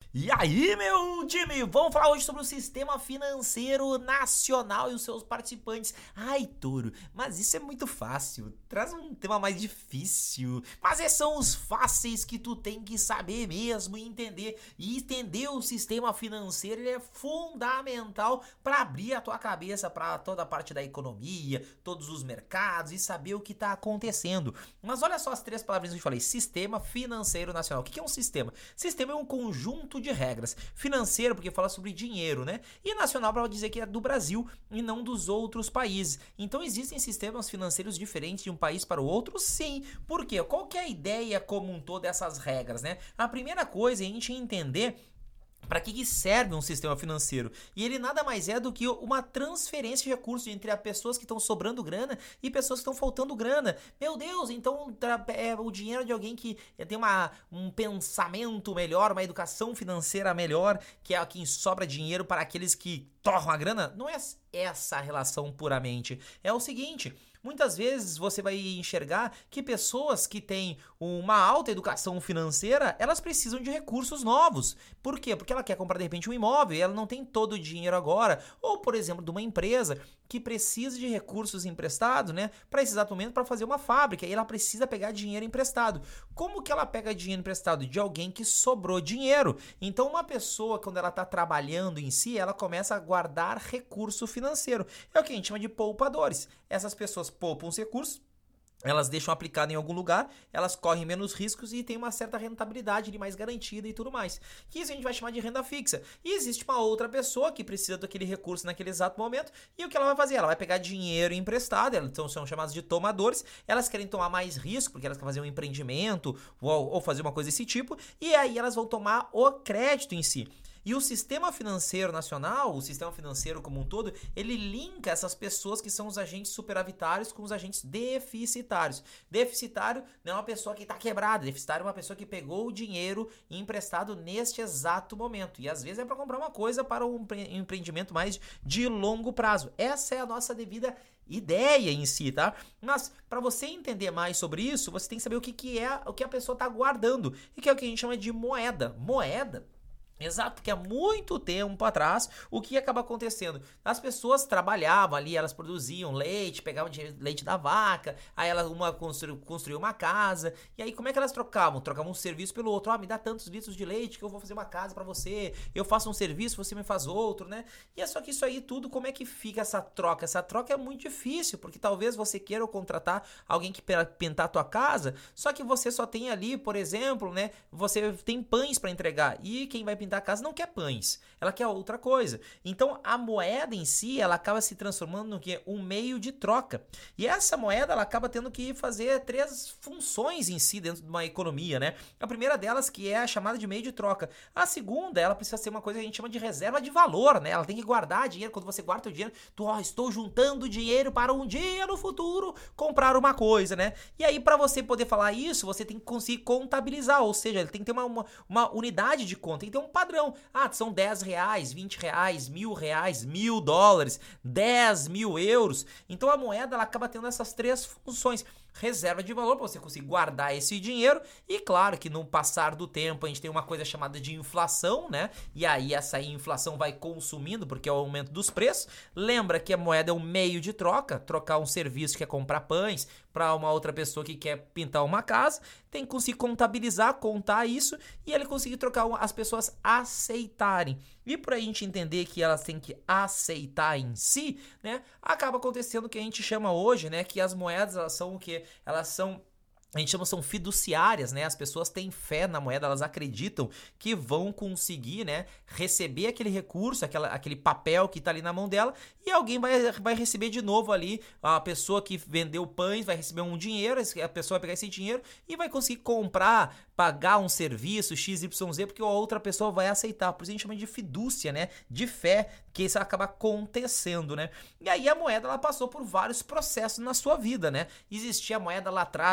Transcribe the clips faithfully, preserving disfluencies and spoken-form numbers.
E aí, meu time, vamos falar hoje sobre o sistema financeiro nacional e os seus participantes. Ai, Touro, mas isso é muito fácil, traz um tema mais difícil. Mas esses são os fáceis que tu tem que saber mesmo e entender. E entender o sistema financeiro, ele é fundamental para abrir a tua cabeça para toda a parte da economia, todos os mercados e saber o que está acontecendo. Mas olha só as três palavrinhas que eu falei: sistema financeiro nacional. O que é um sistema? Sistema é um conjunto de regras. Financeiro, porque fala sobre dinheiro, né? E nacional, para dizer que é do Brasil e não dos outros países. Então existem sistemas financeiros diferentes de um país para o outro? Sim. Por quê? Qual que é a ideia como um todo dessas regras, né? A primeira coisa é a gente entender para que serve um sistema financeiro. E ele nada mais é do que uma transferência de recursos entre as pessoas que estão sobrando grana e pessoas que estão faltando grana. Meu Deus, então é o dinheiro de alguém que tem uma, um pensamento melhor, uma educação financeira melhor, que é quem sobra dinheiro para aqueles que torram a grana? Não é essa a relação puramente. É o seguinte: muitas vezes você vai enxergar que pessoas que têm uma alta educação financeira, elas precisam de recursos novos. Por quê? Porque ela quer comprar de repente um imóvel e ela não tem todo o dinheiro agora. Ou, por exemplo, de uma empresa que precisa de recursos emprestados, né, para esse exato momento, para fazer uma fábrica, e ela precisa pegar dinheiro emprestado. Como que ela pega dinheiro emprestado? De alguém que sobrou dinheiro. Então, uma pessoa, quando ela está trabalhando em si, ela começa a guardar recurso financeiro. É o que a gente chama de poupadores. Essas pessoas poupam os recursos, elas deixam aplicado em algum lugar, elas correm menos riscos e tem uma certa rentabilidade ali mais garantida e tudo mais. Que isso a gente vai chamar de renda fixa. E existe uma outra pessoa que precisa daquele recurso naquele exato momento, e o que ela vai fazer? Ela vai pegar dinheiro emprestado, então são chamados de tomadores, elas querem tomar mais risco, porque elas querem fazer um empreendimento ou, ou fazer uma coisa desse tipo, e aí elas vão tomar o crédito em si. E o sistema financeiro nacional, o sistema financeiro como um todo, ele linka essas pessoas que são os agentes superavitários com os agentes deficitários. Deficitário não é uma pessoa que está quebrada, deficitário é uma pessoa que pegou o dinheiro emprestado neste exato momento. E às vezes é para comprar uma coisa para um empreendimento mais de longo prazo. Essa é a nossa devida ideia em si, tá? Mas para você entender mais sobre isso, você tem que saber o que, que é o que a pessoa está guardando, e que é o que a gente chama de moeda. Moeda. Exato, porque há muito tempo atrás, o que acaba acontecendo? As pessoas trabalhavam ali, elas produziam leite, pegavam leite da vaca, aí elas, uma construiu, construiu uma casa, e aí como é que elas trocavam? Trocavam um serviço pelo outro. Ah, me dá tantos litros de leite que eu vou fazer uma casa pra você, eu faço um serviço, você me faz outro, né? E é só que isso aí tudo, como é que fica essa troca? Essa troca é muito difícil, porque talvez você queira contratar alguém que pintar a tua casa, só que você só tem ali, por exemplo, né, você tem pães pra entregar, e quem vai pintar da casa não quer pães, ela quer outra coisa. Então a moeda em si, ela acaba se transformando no que? Um meio de troca. E essa moeda, ela acaba tendo que fazer três funções em si dentro de uma economia, né? A primeira delas, que é a chamada de meio de troca. A segunda, ela precisa ser uma coisa que a gente chama de reserva de valor, né? Ela tem que guardar dinheiro. Quando você guarda o dinheiro, tu, ó, estou juntando dinheiro para um dia no futuro comprar uma coisa, né? E aí, para você poder falar isso, você tem que conseguir contabilizar, ou seja, ele tem que ter uma, uma, uma unidade de conta, tem que ter um padrão. Ah, são dez reais, vinte reais, mil reais, mil dólares, dez mil euros. Então a moeda, ela acaba tendo essas três funções. Reserva de valor, para você conseguir guardar esse dinheiro, e claro que no passar do tempo a gente tem uma coisa chamada de inflação, né? E aí essa inflação vai consumindo, porque é o aumento dos preços. Lembra que a moeda é um meio de troca, trocar um serviço que é comprar pães para uma outra pessoa que quer pintar uma casa, tem que conseguir contabilizar, contar isso, e ele conseguir trocar, as pessoas aceitarem. E para a gente entender que elas têm que aceitar em si, né, acaba acontecendo o que a gente chama hoje, né, que as moedas, elas são o quê? Elas são... A gente chama, são fiduciárias, né? As pessoas têm fé na moeda, elas acreditam que vão conseguir, né, receber aquele recurso, aquela, aquele papel que tá ali na mão dela, e alguém vai, vai receber de novo ali, a pessoa que vendeu pães vai receber um dinheiro, a pessoa vai pegar esse dinheiro e vai conseguir comprar, pagar um serviço X Y Z, porque a outra pessoa vai aceitar. Por isso a gente chama de fidúcia, né? De fé, que isso acaba acontecendo, né? E aí a moeda, ela passou por vários processos na sua vida, né? Existia a moeda lá atrás, que era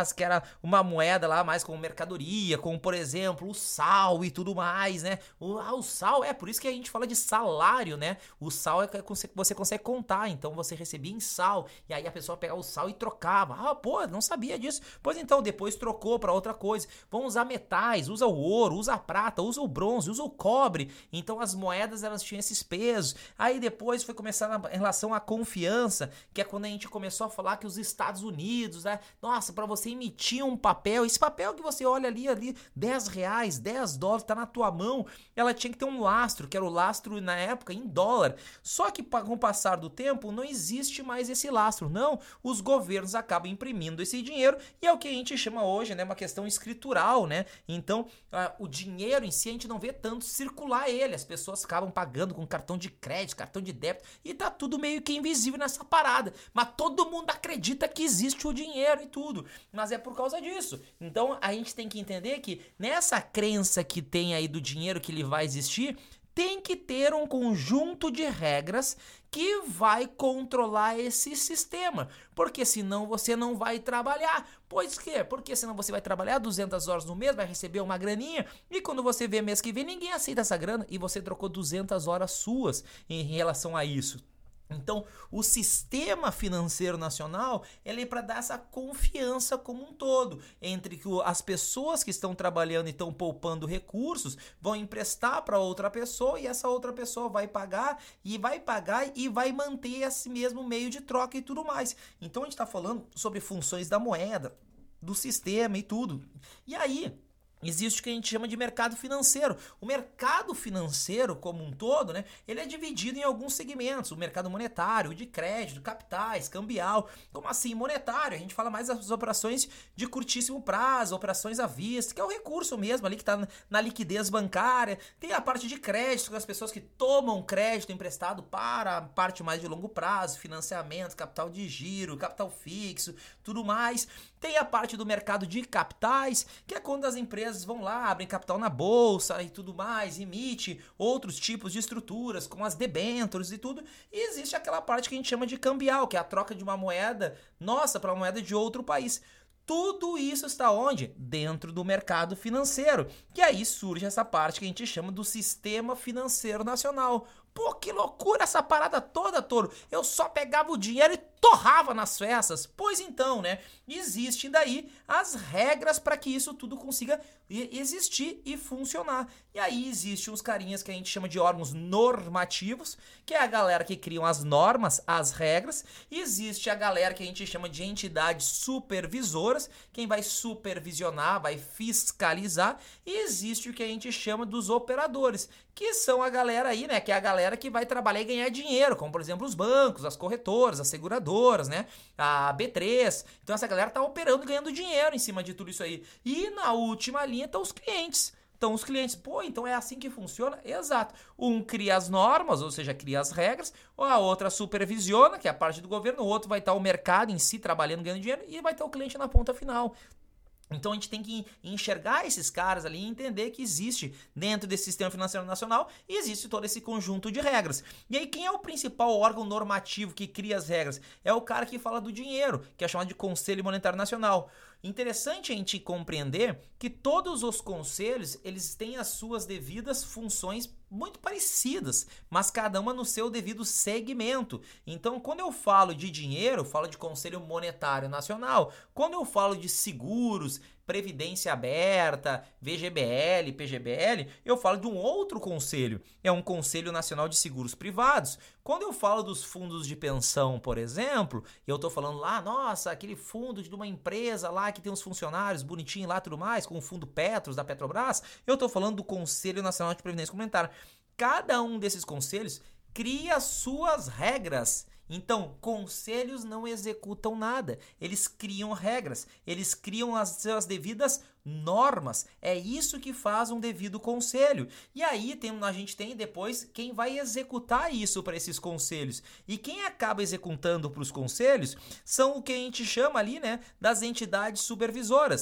uma moeda lá mais como mercadoria, como por exemplo o sal e tudo mais, né? O, ah, o sal, é por isso que a gente fala de salário, né? O sal é que você consegue contar, então você recebia em sal, e aí a pessoa pegava o sal e trocava. Ah, pô, não sabia disso. Pois então, depois trocou para outra coisa. Vão usar metais, usa o ouro, usa a prata, usa o bronze, usa o cobre. Então as moedas elas tinham esses pesos. Aí depois foi começar na, em relação à confiança, que é quando a gente começou a falar que os Estados Unidos, né? Nossa, para você emitir um papel, esse papel que você olha ali, ali, dez reais, dez dólares, tá na tua mão, ela tinha que ter um lastro, que era o lastro na época em dólar. Só que com o passar do tempo não existe mais esse lastro, não. Os governos acabam imprimindo esse dinheiro e é o que a gente chama hoje, né, uma questão escritural, né? Então, uh, o dinheiro em si a gente não vê tanto circular ele, as pessoas acabam pagando com cartão de crédito, cartão de débito e tá tudo meio que invisível nessa parada, mas todo mundo acredita que existe o dinheiro e tudo, mas é por causa disso. Então, a gente tem que entender que nessa crença que tem aí do dinheiro que ele vai existir, tem que ter um conjunto de regras que vai controlar esse sistema, porque senão você não vai trabalhar. Pois que? Porque senão você vai trabalhar duzentas horas no mês, vai receber uma graninha, e quando você vê mês que vem, ninguém aceita essa grana, e você trocou duzentas horas suas em relação a isso. Então, o sistema financeiro nacional ele é para dar essa confiança como um todo, entre que as pessoas que estão trabalhando e estão poupando recursos vão emprestar para outra pessoa e essa outra pessoa vai pagar e vai pagar e vai manter esse mesmo meio de troca e tudo mais. Então, a gente está falando sobre funções da moeda, do sistema e tudo. E aí, existe o que a gente chama de mercado financeiro. O mercado financeiro como um todo, né, ele é dividido em alguns segmentos. O mercado monetário, de crédito, capitais, cambial. Como assim monetário? A gente fala mais das operações de curtíssimo prazo, operações à vista, que é o recurso mesmo ali que está na liquidez bancária. Tem a parte de crédito, com as pessoas que tomam crédito emprestado para a parte mais de longo prazo, financiamento, capital de giro, capital fixo, tudo mais. Tem a parte do mercado de capitais, que é quando as empresas vão lá, abrem capital na bolsa e tudo mais, emite outros tipos de estruturas, como as debêntures e tudo. E existe aquela parte que a gente chama de cambial, que é a troca de uma moeda nossa para uma moeda de outro país. Tudo isso está onde? Dentro do mercado financeiro. Que aí surge essa parte que a gente chama do sistema financeiro nacional. Pô, que loucura essa parada toda, Toro. Eu só pegava o dinheiro e torrava nas festas. Pois então, né? Existem daí as regras para que isso tudo consiga existir e funcionar. E aí existem uns carinhas que a gente chama de órgãos normativos, que é a galera que criam as normas, as regras. E existe a galera que a gente chama de entidades supervisoras, quem vai supervisionar, vai fiscalizar. E existe o que a gente chama dos operadores, que são a galera aí, né? Que é a galera que vai trabalhar e ganhar dinheiro, como por exemplo os bancos, as corretoras, as seguradoras, né? A B três. Então essa galera tá operando e ganhando dinheiro em cima de tudo isso aí. E na última linha estão os clientes. Então os clientes, pô, então é assim que funciona? Exato. Um cria as normas, ou seja, cria as regras, ou a outra supervisiona, que é a parte do governo, o outro vai estar o mercado em si trabalhando, ganhando dinheiro, e vai ter o cliente na ponta final. Então a gente tem que enxergar esses caras ali e entender que existe dentro desse sistema financeiro nacional e existe todo esse conjunto de regras. E aí quem é o principal órgão normativo que cria as regras? É o cara que fala do dinheiro, que é chamado de Conselho Monetário Nacional. Interessante a gente compreender que todos os conselhos, eles têm as suas devidas funções muito parecidas, mas cada uma no seu devido segmento. Então, quando eu falo de dinheiro, eu falo de Conselho Monetário Nacional. Quando eu falo de seguros, Previdência Aberta, V G B L, P G B L, eu falo de um outro conselho, é um Conselho Nacional de Seguros Privados. Quando eu falo dos fundos de pensão, por exemplo, eu estou falando lá, nossa, aquele fundo de uma empresa lá que tem uns funcionários bonitinhos lá e tudo mais, com o fundo Petros da Petrobras, eu estou falando do Conselho Nacional de Previdência Complementar. Cada um desses conselhos cria suas regras. Então, conselhos não executam nada, eles criam regras, eles criam as suas devidas normas, é isso que faz um devido conselho. E aí tem, a gente tem depois quem vai executar isso para esses conselhos, e quem acaba executando para os conselhos são o que a gente chama ali, né, das entidades supervisoras.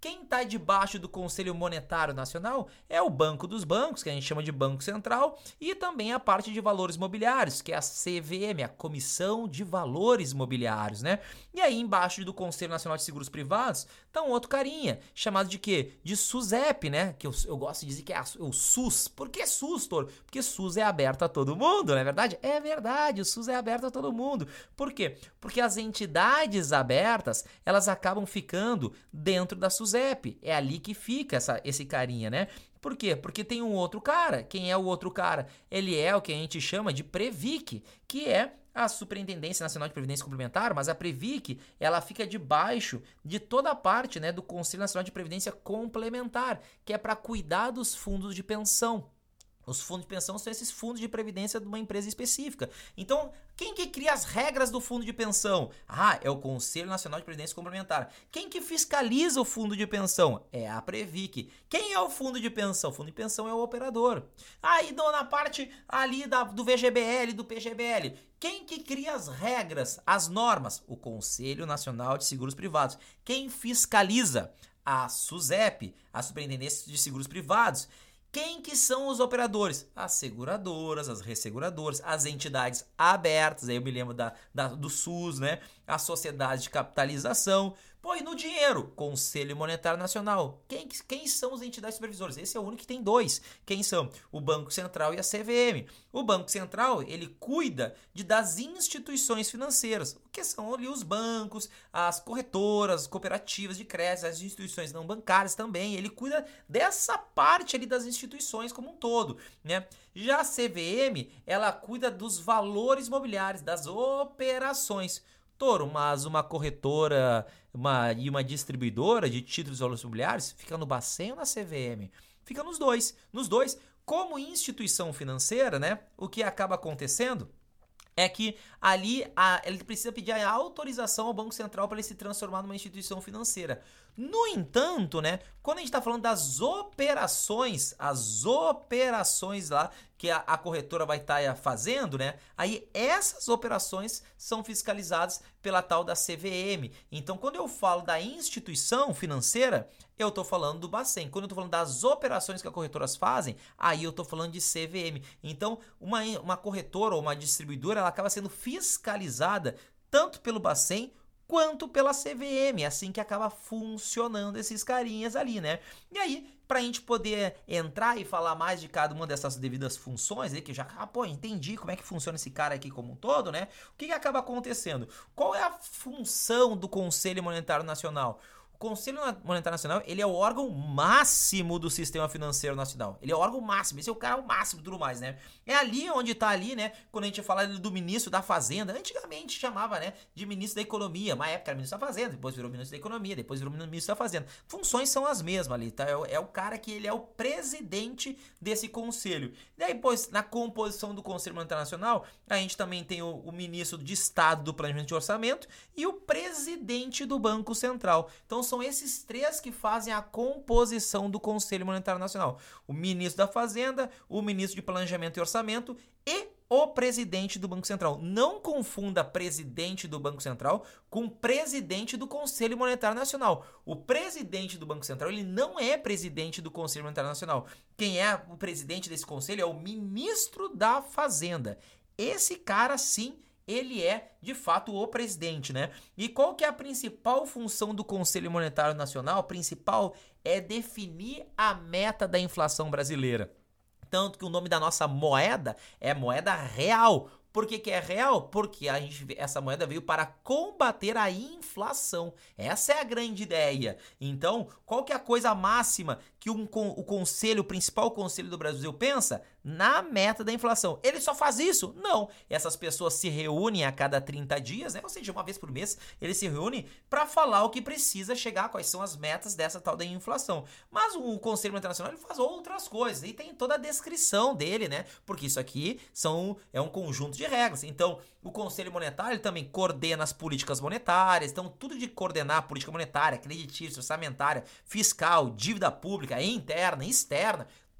Quem está debaixo do Conselho Monetário Nacional é o Banco dos Bancos, que a gente chama de Banco Central, e também a parte de valores mobiliários, que é a C V M, a Comissão de Valores Mobiliários, né? E aí embaixo do Conselho Nacional de Seguros Privados tá um outro carinha, chamado de quê? De SUSEP, né? Que eu, eu gosto de dizer que é a, o SUS. Por que SUS, Toro? Porque SUS é aberto a todo mundo, não é verdade? É verdade, o SUS é aberto a todo mundo. Por quê? Porque as entidades abertas, elas acabam ficando dentro da SUSEP. É ali que fica essa, esse carinha, né? Por quê? Porque tem um outro cara. Quem é o outro cara? Ele é o que a gente chama de Previc, que é a Superintendência Nacional de Previdência Complementar, mas a Previc, ela fica debaixo de toda a parte, né, do Conselho Nacional de Previdência Complementar, que é para cuidar dos fundos de pensão. Os fundos de pensão são esses fundos de previdência de uma empresa específica. Então, quem que cria as regras do fundo de pensão? Ah, é o Conselho Nacional de Previdência Complementar. Quem que fiscaliza o fundo de pensão? É a Previc. Quem é o fundo de pensão? O fundo de pensão é o operador. Aí, ah, na parte ali da, do V G B L, do P G B L, quem que cria as regras, as normas? O Conselho Nacional de Seguros Privados. Quem fiscaliza? A SUSEP, a Superintendência de Seguros Privados. Quem que são os operadores? As seguradoras, as resseguradoras, as entidades abertas, aí eu me lembro da, da, do SUS, né? A sociedade de capitalização. Pô, e no dinheiro? Conselho Monetário Nacional. Quem, quem são as entidades supervisoras? Esse é o único que tem dois. Quem são? O Banco Central e a C V M. O Banco Central, ele cuida de, das instituições financeiras, o que são ali os bancos, as corretoras, as cooperativas de crédito, as instituições não bancárias também. Ele cuida dessa parte ali das instituições como um todo, né? Já a C V M, ela cuida dos valores mobiliários, das operações. Toro, mas uma corretora uma, e uma distribuidora de títulos de valores imobiliários fica no Bacen ou na C V M? Fica nos dois. Nos dois, como instituição financeira, né? O que acaba acontecendo é que ali a, ele precisa pedir a autorização ao Banco Central para ele se transformar numa instituição financeira. No entanto, né, quando a gente está falando das operações, as operações lá que a, a corretora vai estar tá fazendo, né, aí essas operações são fiscalizadas pela tal da C V M. Então, quando eu falo da instituição financeira, eu estou falando do Bacen. Quando eu estou falando das operações que as corretoras fazem, aí eu estou falando de C V M. Então, uma, uma corretora ou uma distribuidora, ela acaba sendo fiscalizada tanto pelo Bacen quanto pela C V M, é assim que acaba funcionando esses carinhas ali, né? E aí, pra gente poder entrar e falar mais de cada uma dessas devidas funções, aí que já, ah, pô, entendi como é que funciona esse cara aqui como um todo, né? O que que acaba acontecendo? Qual é a função do Conselho Monetário Nacional? O Conselho Monetário Nacional, ele é o órgão máximo do sistema financeiro nacional. Ele é o órgão máximo, esse é o cara o máximo e tudo mais, né? É ali onde tá ali, né, quando a gente fala do ministro da Fazenda, antigamente chamava, né, de ministro da Economia, uma época era ministro da Fazenda, depois virou ministro da Economia, depois virou ministro da Fazenda. Funções são as mesmas ali, tá? É o, é o cara que ele é o presidente desse conselho. E aí, depois, na composição do Conselho Monetário Nacional, a gente também tem o, o ministro de Estado do Planejamento de Orçamento e o presidente do Banco Central. Então, são esses três que fazem a composição do Conselho Monetário Nacional. O ministro da Fazenda, o ministro de Planejamento e Orçamento e o presidente do Banco Central. Não confunda presidente do Banco Central com presidente do Conselho Monetário Nacional. O presidente do Banco Central, ele não é presidente do Conselho Monetário Nacional. Quem é o presidente desse conselho é o ministro da Fazenda. Esse cara, sim, ele é, de fato, o presidente, né? E qual que é a principal função do Conselho Monetário Nacional? A principal é definir a meta da inflação brasileira. Tanto que o nome da nossa moeda é moeda real. Por que que é real? Porque a gente, essa moeda veio para combater a inflação. Essa é a grande ideia. Então, qual que é a coisa máxima que um, o conselho, o principal conselho do Brasil pensa? Na meta da inflação. Ele só faz isso? Não. Essas pessoas se reúnem a cada trinta dias, né? Ou seja, uma vez por mês, eles se reúnem para falar o que precisa chegar, quais são as metas dessa tal da inflação. Mas o Conselho Internacional ele faz outras coisas e tem toda a descrição dele, né? Porque isso aqui são, é um conjunto de regras. Então, o Conselho Monetário ele também coordena as políticas monetárias, então tudo de coordenar a política monetária, creditícia, orçamentária, fiscal, dívida pública, interna, externa,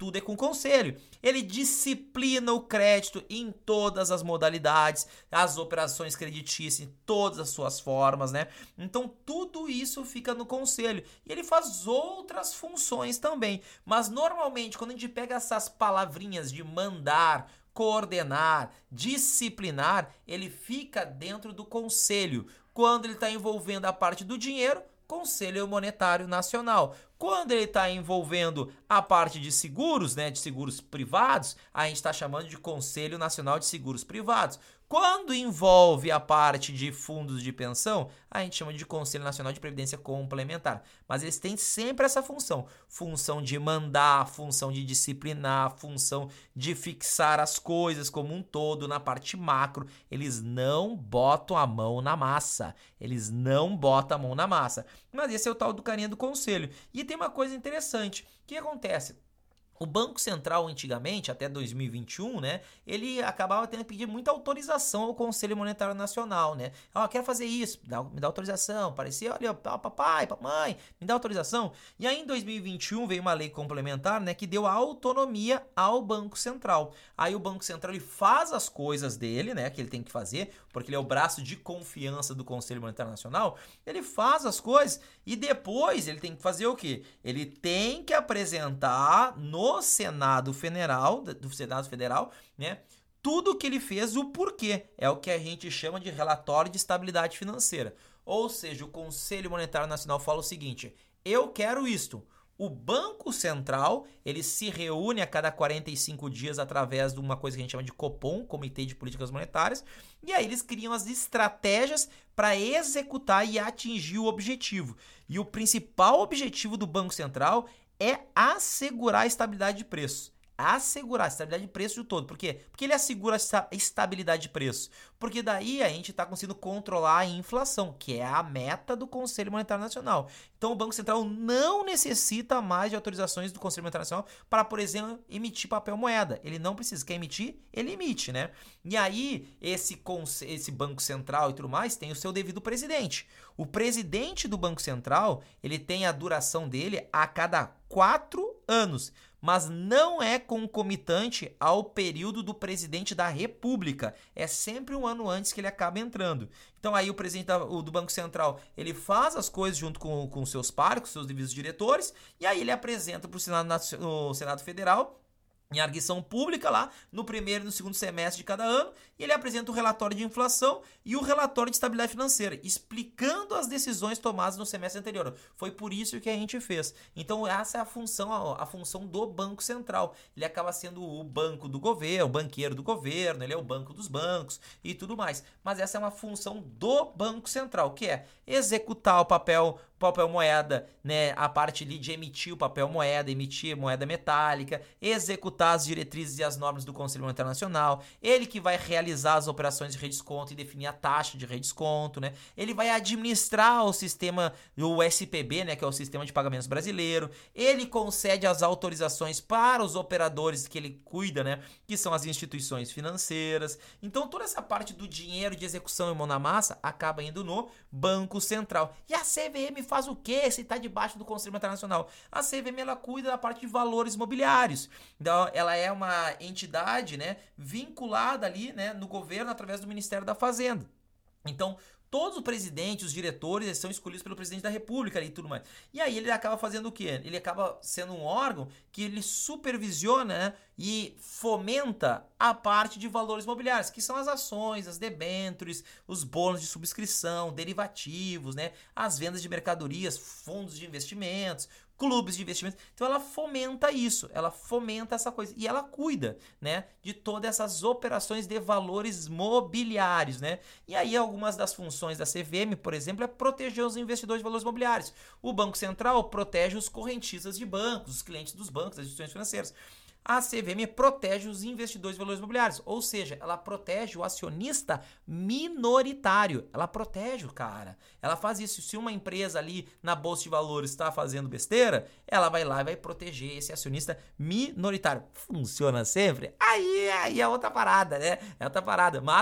tudo é com o conselho. Ele disciplina o crédito em todas as modalidades, as operações creditícias em todas as suas formas, né? Então tudo isso fica no conselho e ele faz outras funções também, mas normalmente quando a gente pega essas palavrinhas de mandar, coordenar, disciplinar, ele fica dentro do conselho. Quando ele está envolvendo a parte do dinheiro, Conselho Monetário Nacional. Quando ele está envolvendo a parte de seguros, né, de seguros privados, a gente está chamando de Conselho Nacional de Seguros Privados. Quando envolve a parte de fundos de pensão, a gente chama de Conselho Nacional de Previdência Complementar. Mas eles têm sempre essa função. Função de mandar, função de disciplinar, função de fixar as coisas como um todo na parte macro. Eles não botam a mão na massa. Eles não botam a mão na massa. Mas esse é o tal do carinha do conselho. E tem uma coisa interessante. O que acontece? O Banco Central, antigamente, até dois mil e vinte e um, né, ele acabava tendo que pedir muita autorização ao Conselho Monetário Nacional, né? Ó, oh, quero fazer isso, me dá, me dá autorização. Parecia, olha, papai, mamãe, me dá autorização. E aí, em dois mil e vinte e um, veio uma lei complementar, né, que deu autonomia ao Banco Central. Aí o Banco Central, ele faz as coisas dele, né, que ele tem que fazer, porque ele é o braço de confiança do Conselho Monetário Nacional. Ele faz as coisas e depois ele tem que fazer o quê? Ele tem que apresentar no no Senado Federal, do Senado Federal, né, tudo que ele fez, o porquê. É o que a gente chama de relatório de estabilidade financeira. Ou seja, o Conselho Monetário Nacional fala o seguinte: eu quero isto. O Banco Central, ele se reúne a cada quarenta e cinco dias através de uma coisa que a gente chama de Copom, Comitê de Políticas Monetárias, e aí eles criam as estratégias para executar e atingir o objetivo. E o principal objetivo do Banco Central é assegurar a estabilidade de preço. Assegurar a estabilidade de preço de todo. Por quê? Porque ele assegura a estabilidade de preço. Porque daí a gente está conseguindo controlar a inflação, que é a meta do Conselho Monetário Nacional. Então o Banco Central não necessita mais de autorizações do Conselho Monetário Nacional para, por exemplo, emitir papel moeda. Ele não precisa. Quer emitir? Ele emite, né? E aí, esse, esse Banco Central e tudo mais tem o seu devido presidente. O presidente do Banco Central, ele tem a duração dele a cada quatro anos, mas não é concomitante ao período do presidente da República. É sempre um ano antes que ele acaba entrando. Então aí o presidente da, o, do Banco Central, ele faz as coisas junto com, com seus pares, com seus devidos diretores, e aí ele apresenta para o Senado, no Senado Federal, em arguição pública lá, no primeiro e no segundo semestre de cada ano, e ele apresenta o relatório de inflação e o relatório de estabilidade financeira, explicando as decisões tomadas no semestre anterior. Foi por isso que a gente fez. Então essa é a função, a, a função do Banco Central. Ele acaba sendo o banco do governo, o banqueiro do governo, ele é o banco dos bancos e tudo mais. Mas essa é uma função do Banco Central, que é executar o papel papel moeda, né, a parte ali de emitir o papel moeda, emitir moeda metálica, executar as diretrizes e as normas do Conselho Monetário Nacional, ele que vai realizar as operações de redesconto e definir a taxa de redesconto, né, ele vai administrar o sistema, o S P B, né, que é o Sistema de Pagamentos Brasileiro, ele concede as autorizações para os operadores que ele cuida, né, que são as instituições financeiras. Então toda essa parte do dinheiro de execução e mão na massa acaba indo no Banco Central. E a C V M faz o quê se está debaixo do Conselho Monetário Nacional? A C V M, ela cuida da parte de valores imobiliários. Então, ela é uma entidade, né, vinculada ali, né, no governo através do Ministério da Fazenda. Então, todos os presidentes, os diretores, eles são escolhidos pelo presidente da República e tudo mais. E aí ele acaba fazendo o quê? Ele acaba sendo um órgão que ele supervisiona, né, e fomenta a parte de valores imobiliários, que são as ações, as debêntures, os bônus de subscrição, derivativos, né, as vendas de mercadorias, fundos de investimentos, clubes de investimentos. Então ela fomenta isso, ela fomenta essa coisa e ela cuida, né, de todas essas operações de valores mobiliários, né? E aí algumas das funções da C V M, por exemplo, é proteger os investidores de valores mobiliários. O Banco Central protege os correntistas de bancos, os clientes dos bancos, das instituições financeiras. A C V M protege os investidores de valores imobiliários, ou seja, ela protege o acionista minoritário, ela protege o cara, ela faz isso. Se uma empresa ali na Bolsa de Valores está fazendo besteira, ela vai lá e vai proteger esse acionista minoritário. Funciona sempre? Aí, aí é outra parada, né? É outra parada, mas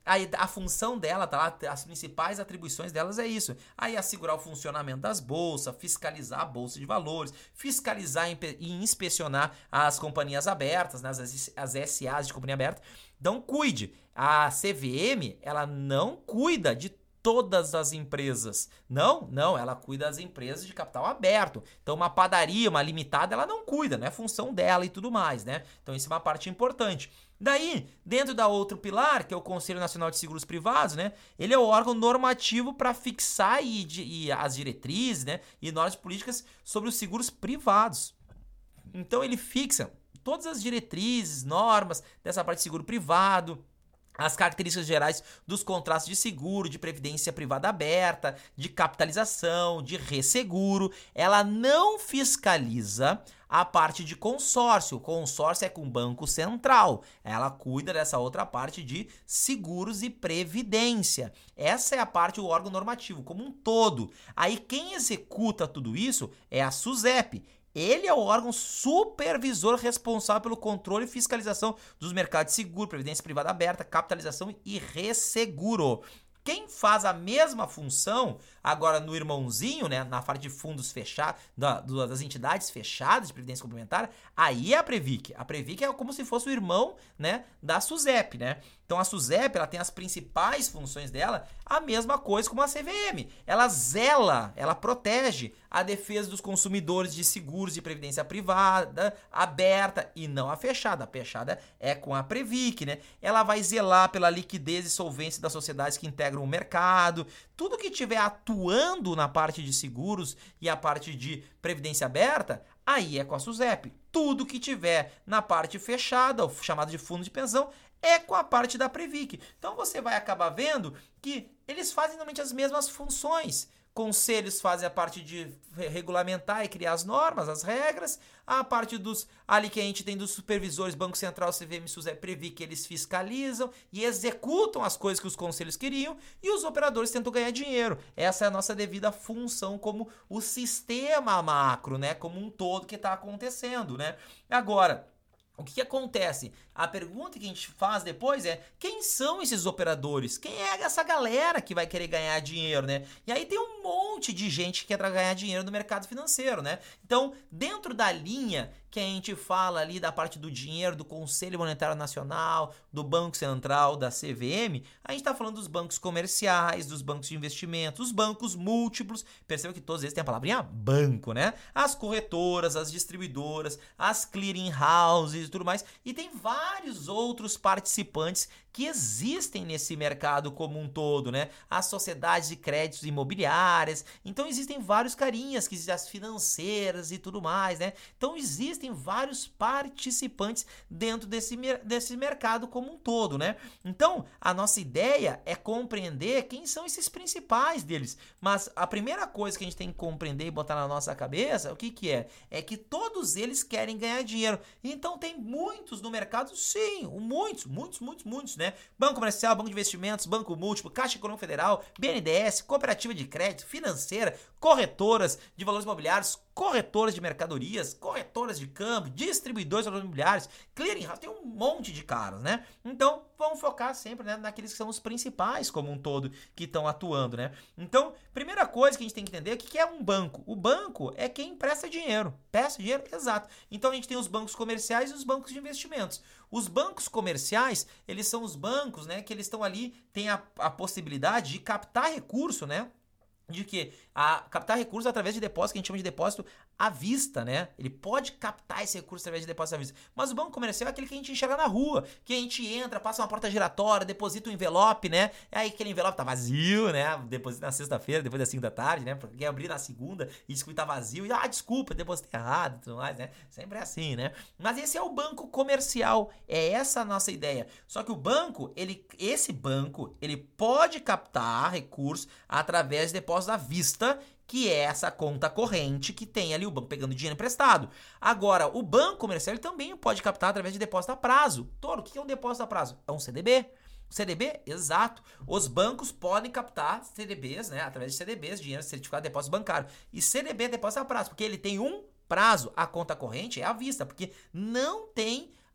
Aí a função dela, tá lá, as principais atribuições delas é isso. Aí assegurar o funcionamento das bolsas, fiscalizar a bolsa de valores, fiscalizar e inspecionar as companhias abertas, né, as, as S As de companhia aberta. Então cuide. A C V M, ela não cuida de todas as empresas. Não, não, ela cuida das empresas de capital aberto. Então uma padaria, uma limitada, ela não cuida, não é função dela e tudo mais, né? Então isso é uma parte importante. Daí, dentro da outro pilar, que é o Conselho Nacional de Seguros Privados, né? Ele é o órgão normativo para fixar e, e as diretrizes, né? E normas políticas sobre os seguros privados. Então ele fixa todas as diretrizes, normas dessa parte de seguro privado, as características gerais dos contratos de seguro, de previdência privada aberta, de capitalização, de resseguro. Ela não fiscaliza a parte de consórcio. O consórcio é com o Banco Central. Ela cuida dessa outra parte de seguros e previdência. Essa é a parte do órgão normativo como um todo. Aí quem executa tudo isso é a SUSEP. Ele é o órgão supervisor responsável pelo controle e fiscalização dos mercados de seguro, previdência privada aberta, capitalização e resseguro. Quem faz a mesma função, agora no irmãozinho, né, na parte de fundos fechados, da, das entidades fechadas de previdência complementar, aí é a Previc. A Previc é como se fosse o irmão, né, da SUSEP, né? Então a SUSEP, ela tem as principais funções dela, a mesma coisa como a C V M. Ela zela, ela protege a defesa dos consumidores de seguros de previdência privada, aberta e não a fechada. A fechada é com a Previc, né? Ela vai zelar pela liquidez e solvência das sociedades que integram o mercado. Tudo que estiver atuando na parte de seguros e a parte de previdência aberta, aí é com a SUSEP. Tudo que tiver na parte fechada, o chamado de fundo de pensão, é com a parte da Previc. Então você vai acabar vendo que eles fazem normalmente as mesmas funções. Conselhos fazem a parte de regulamentar e criar as normas, as regras. A parte dos ali que a gente tem dos supervisores, Banco Central, C V M, SUSEP, Previc, eles fiscalizam e executam as coisas que os conselhos queriam e os operadores tentam ganhar dinheiro. Essa é a nossa devida função como o sistema macro, né? Como um todo que está acontecendo, né? Agora, o que, que acontece? A pergunta que a gente faz depois é: quem são esses operadores? Quem é essa galera que vai querer ganhar dinheiro, né? E aí tem um monte de gente que quer ganhar dinheiro no mercado financeiro, né? Então, dentro da linha que a gente fala ali da parte do dinheiro, do Conselho Monetário Nacional, do Banco Central, da C V M, a gente está falando dos bancos comerciais, dos bancos de investimentos, os bancos múltiplos. Perceba que todos eles têm a palavrinha banco, né? As corretoras, as distribuidoras, as clearing houses e tudo mais. E tem vários outros participantes que existem nesse mercado como um todo, né? As sociedades de créditos imobiliárias. Então existem vários carinhas, que existem as financeiras e tudo mais, né? Então existem vários participantes dentro desse, desse mercado como um todo, né? Então a nossa ideia é compreender quem são esses principais deles. Mas a primeira coisa que a gente tem que compreender e botar na nossa cabeça, o que que é? É que todos eles querem ganhar dinheiro. Então tem muitos no mercado, sim, muitos, muitos, muitos, muitos, né? Banco Comercial, Banco de Investimentos, Banco Múltiplo, Caixa Econômica Federal, B N D E S, Cooperativa de Crédito, Financeira, corretoras de valores imobiliários, corretoras de mercadorias, corretoras de câmbio, distribuidores de valores imobiliários, clearing house, tem um monte de caras, né? Então, vamos focar sempre, né, naqueles que são os principais como um todo que estão atuando, né? Então, primeira coisa que a gente tem que entender é o que é um banco. O banco é quem empresta dinheiro. Presta dinheiro? Exato. Então, a gente tem os bancos comerciais e os bancos de investimentos. Os bancos comerciais, eles são os bancos, né, que eles estão ali, tem a, a possibilidade de captar recurso, né? De que? A captar recursos através de depósito, que a gente chama de depósito à vista, né? Ele pode captar esse recurso através de depósito à vista. Mas o banco comercial é aquele que a gente enxerga na rua, que a gente entra, passa uma porta giratória, deposita um envelope, né? Aí aquele envelope tá vazio, né? Deposita na sexta-feira, depois das cinco da tarde, né? Porque abrir na segunda e diz que tá vazio e, ah, desculpa, depositei errado e tudo mais, né? Sempre é assim, né? Mas esse é o banco comercial, é essa a nossa ideia. Só que o banco, ele, esse banco, ele pode captar recursos através de depósito à vista, que é essa conta corrente que tem ali o banco pegando dinheiro emprestado. Agora, o banco comercial ele também pode captar através de depósito a prazo. Toro, o que é um depósito a prazo? É um C D B. C D B? Exato. Os bancos podem captar C D Bs, né? Através de C D Bs, dinheiro certificado de depósito bancário. E C D B é depósito a prazo, porque ele tem um prazo. A conta corrente é à vista, porque não tem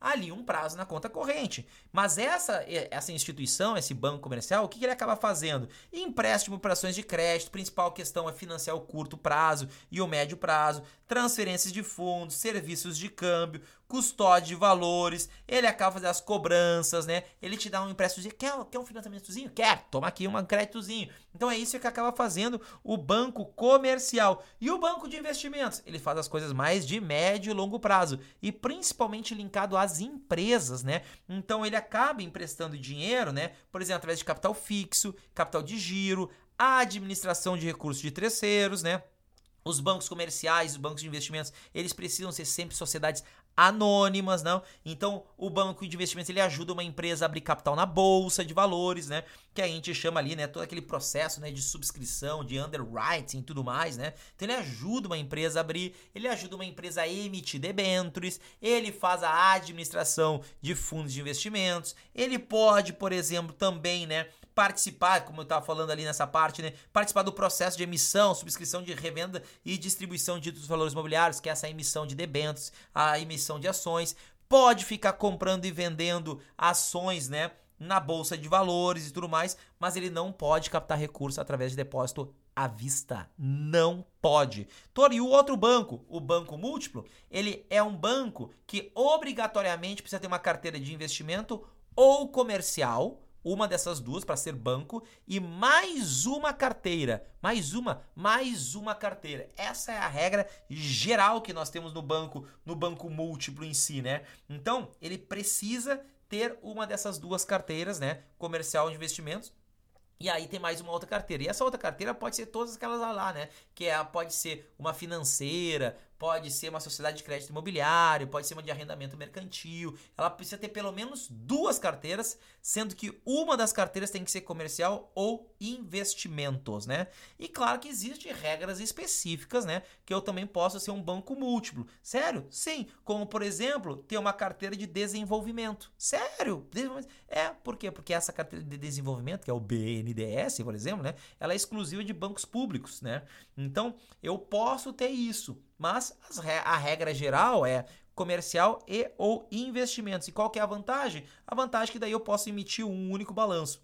ali um prazo na conta corrente. Mas essa, essa instituição, esse banco comercial, o que, que ele acaba fazendo? Empréstimo para ações de crédito, principal questão é financiar o curto prazo e o médio prazo, transferências de fundos, serviços de câmbio, custódia de valores, ele acaba fazendo as cobranças, né? Ele te dá um empréstimo, quer, quer um financiamentozinho? Quer, toma aqui um créditozinho. Então é isso que acaba fazendo o banco comercial. E o banco de investimentos? Ele faz as coisas mais de médio e longo prazo e principalmente linkado às empresas, né? Então ele acaba emprestando dinheiro, né? Por exemplo, através de capital fixo, capital de giro, a administração de recursos de terceiros, né? Os bancos comerciais, os bancos de investimentos, eles precisam ser sempre sociedades anônimas, não? Então, o banco de investimentos, ele ajuda uma empresa a abrir capital na bolsa de valores, né? Que a gente chama ali, né? Todo aquele processo, né? De subscrição, de underwriting e tudo mais, né? Então, ele ajuda uma empresa a abrir, ele ajuda uma empresa a emitir debêntures, ele faz a administração de fundos de investimentos, ele pode, por exemplo, também, né? Participar, como eu estava falando ali nessa parte, né? Participar do processo de emissão, subscrição de revenda e distribuição de títulos de valores imobiliários, que é essa emissão de debêntures, a emissão de ações, pode ficar comprando e vendendo ações, né? Na bolsa de valores e tudo mais, mas ele não pode captar recursos através de depósito à vista. Não pode. E o outro banco, o banco múltiplo, ele é um banco que obrigatoriamente precisa ter uma carteira de investimento ou comercial, uma dessas duas para ser banco e mais uma carteira, mais uma, mais uma carteira. Essa é a regra geral que nós temos no banco, no banco múltiplo em si, né? Então, ele precisa ter uma dessas duas carteiras, né? Comercial de investimentos. E aí tem mais uma outra carteira. E essa outra carteira pode ser todas aquelas lá, né? Que é, pode ser uma financeira, pode ser uma sociedade de crédito imobiliário, pode ser uma de arrendamento mercantil. Ela precisa ter pelo menos duas carteiras, sendo que uma das carteiras tem que ser comercial ou investimentos, né? E claro que existem regras específicas, né? Que eu também posso ser um banco múltiplo. Sério? Sim. Como, por exemplo, ter uma carteira de desenvolvimento. Sério? É, por quê? Porque essa carteira de desenvolvimento, que é o B N D E S, por exemplo, né? Ela é exclusiva de bancos públicos, né? Então, eu posso ter isso. Mas a regra geral é comercial e ou investimentos. E qual que é a vantagem? A vantagem é que daí eu posso emitir um único balanço.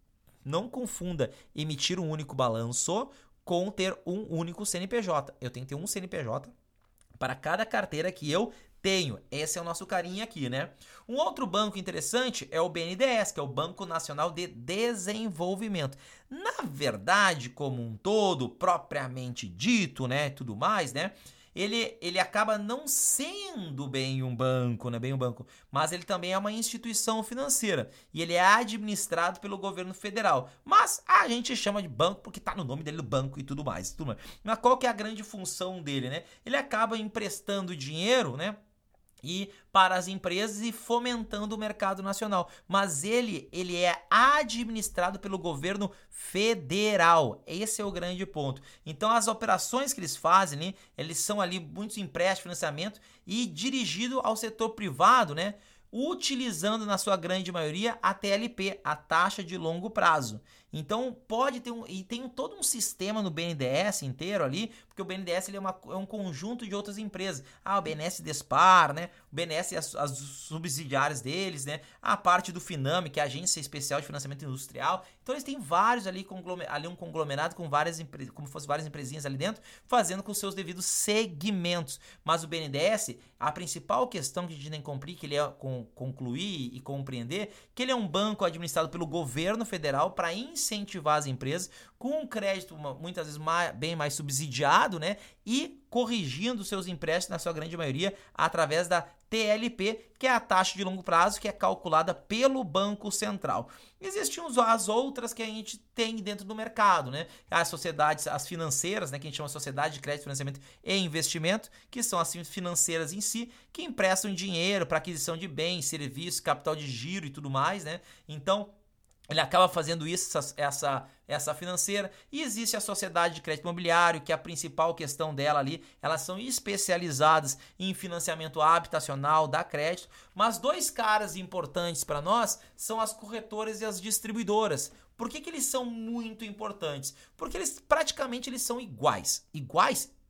Não confunda emitir um único balanço com ter um único C N P J. Eu tenho que ter um C N P J para cada carteira que eu tenho. Esse é o nosso carinha aqui, né? Um outro banco interessante é o B N D E S, que é o Banco Nacional de Desenvolvimento. Na verdade, como um todo, propriamente dito, né, tudo mais, né? Ele, ele acaba não sendo bem um banco, né, bem um banco, mas ele também é uma instituição financeira e ele é administrado pelo governo federal. Mas a gente chama de banco porque está no nome dele, do banco e tudo mais, tudo mais. Mas qual que é a grande função dele, né? Ele acaba emprestando dinheiro, né? E para as empresas e fomentando o mercado nacional. Mas ele, ele é administrado pelo governo federal. Esse é o grande ponto. Então as operações que eles fazem, né, eles são ali muitos empréstimos, financiamento e dirigido ao setor privado, né? Utilizando na sua grande maioria a T L P, a taxa de longo prazo. Então pode ter um, e tem todo um sistema no B N D E S inteiro ali, porque o B N D E S ele é, uma, é um conjunto de outras empresas. Ah, o B N S Despar, né? O B N S e as, as subsidiárias deles, né? A parte do Finame, que é a Agência Especial de Financiamento Industrial. Então eles têm vários ali, ali um conglomerado com várias empresas, como se fossem várias empresinhas ali dentro, fazendo com seus devidos segmentos. Mas o B N D E S, a principal questão que a gente tem que cumprir, que ele é com, concluir e compreender, que ele é um banco administrado pelo governo federal para incentivar as empresas com um crédito muitas vezes mais, bem mais subsidiado, né? E corrigindo seus empréstimos, na sua grande maioria, através da T L P, que é a taxa de longo prazo, que é calculada pelo Banco Central. Existem as outras que a gente tem dentro do mercado, né? As sociedades, as financeiras, né? Que a gente chama de Sociedade de Crédito, Financiamento e Investimento, que são as financeiras em si, que emprestam dinheiro para aquisição de bens, serviços, capital de giro e tudo mais, né? Então, ele acaba fazendo isso, essa, essa, essa financeira. E existe a sociedade de crédito imobiliário, que a principal questão dela ali, elas são especializadas em financiamento habitacional, dá crédito. Mas dois caras importantes para nós são as corretoras e as distribuidoras. Por que que eles são muito importantes? Porque eles praticamente eles são iguais. Iguais?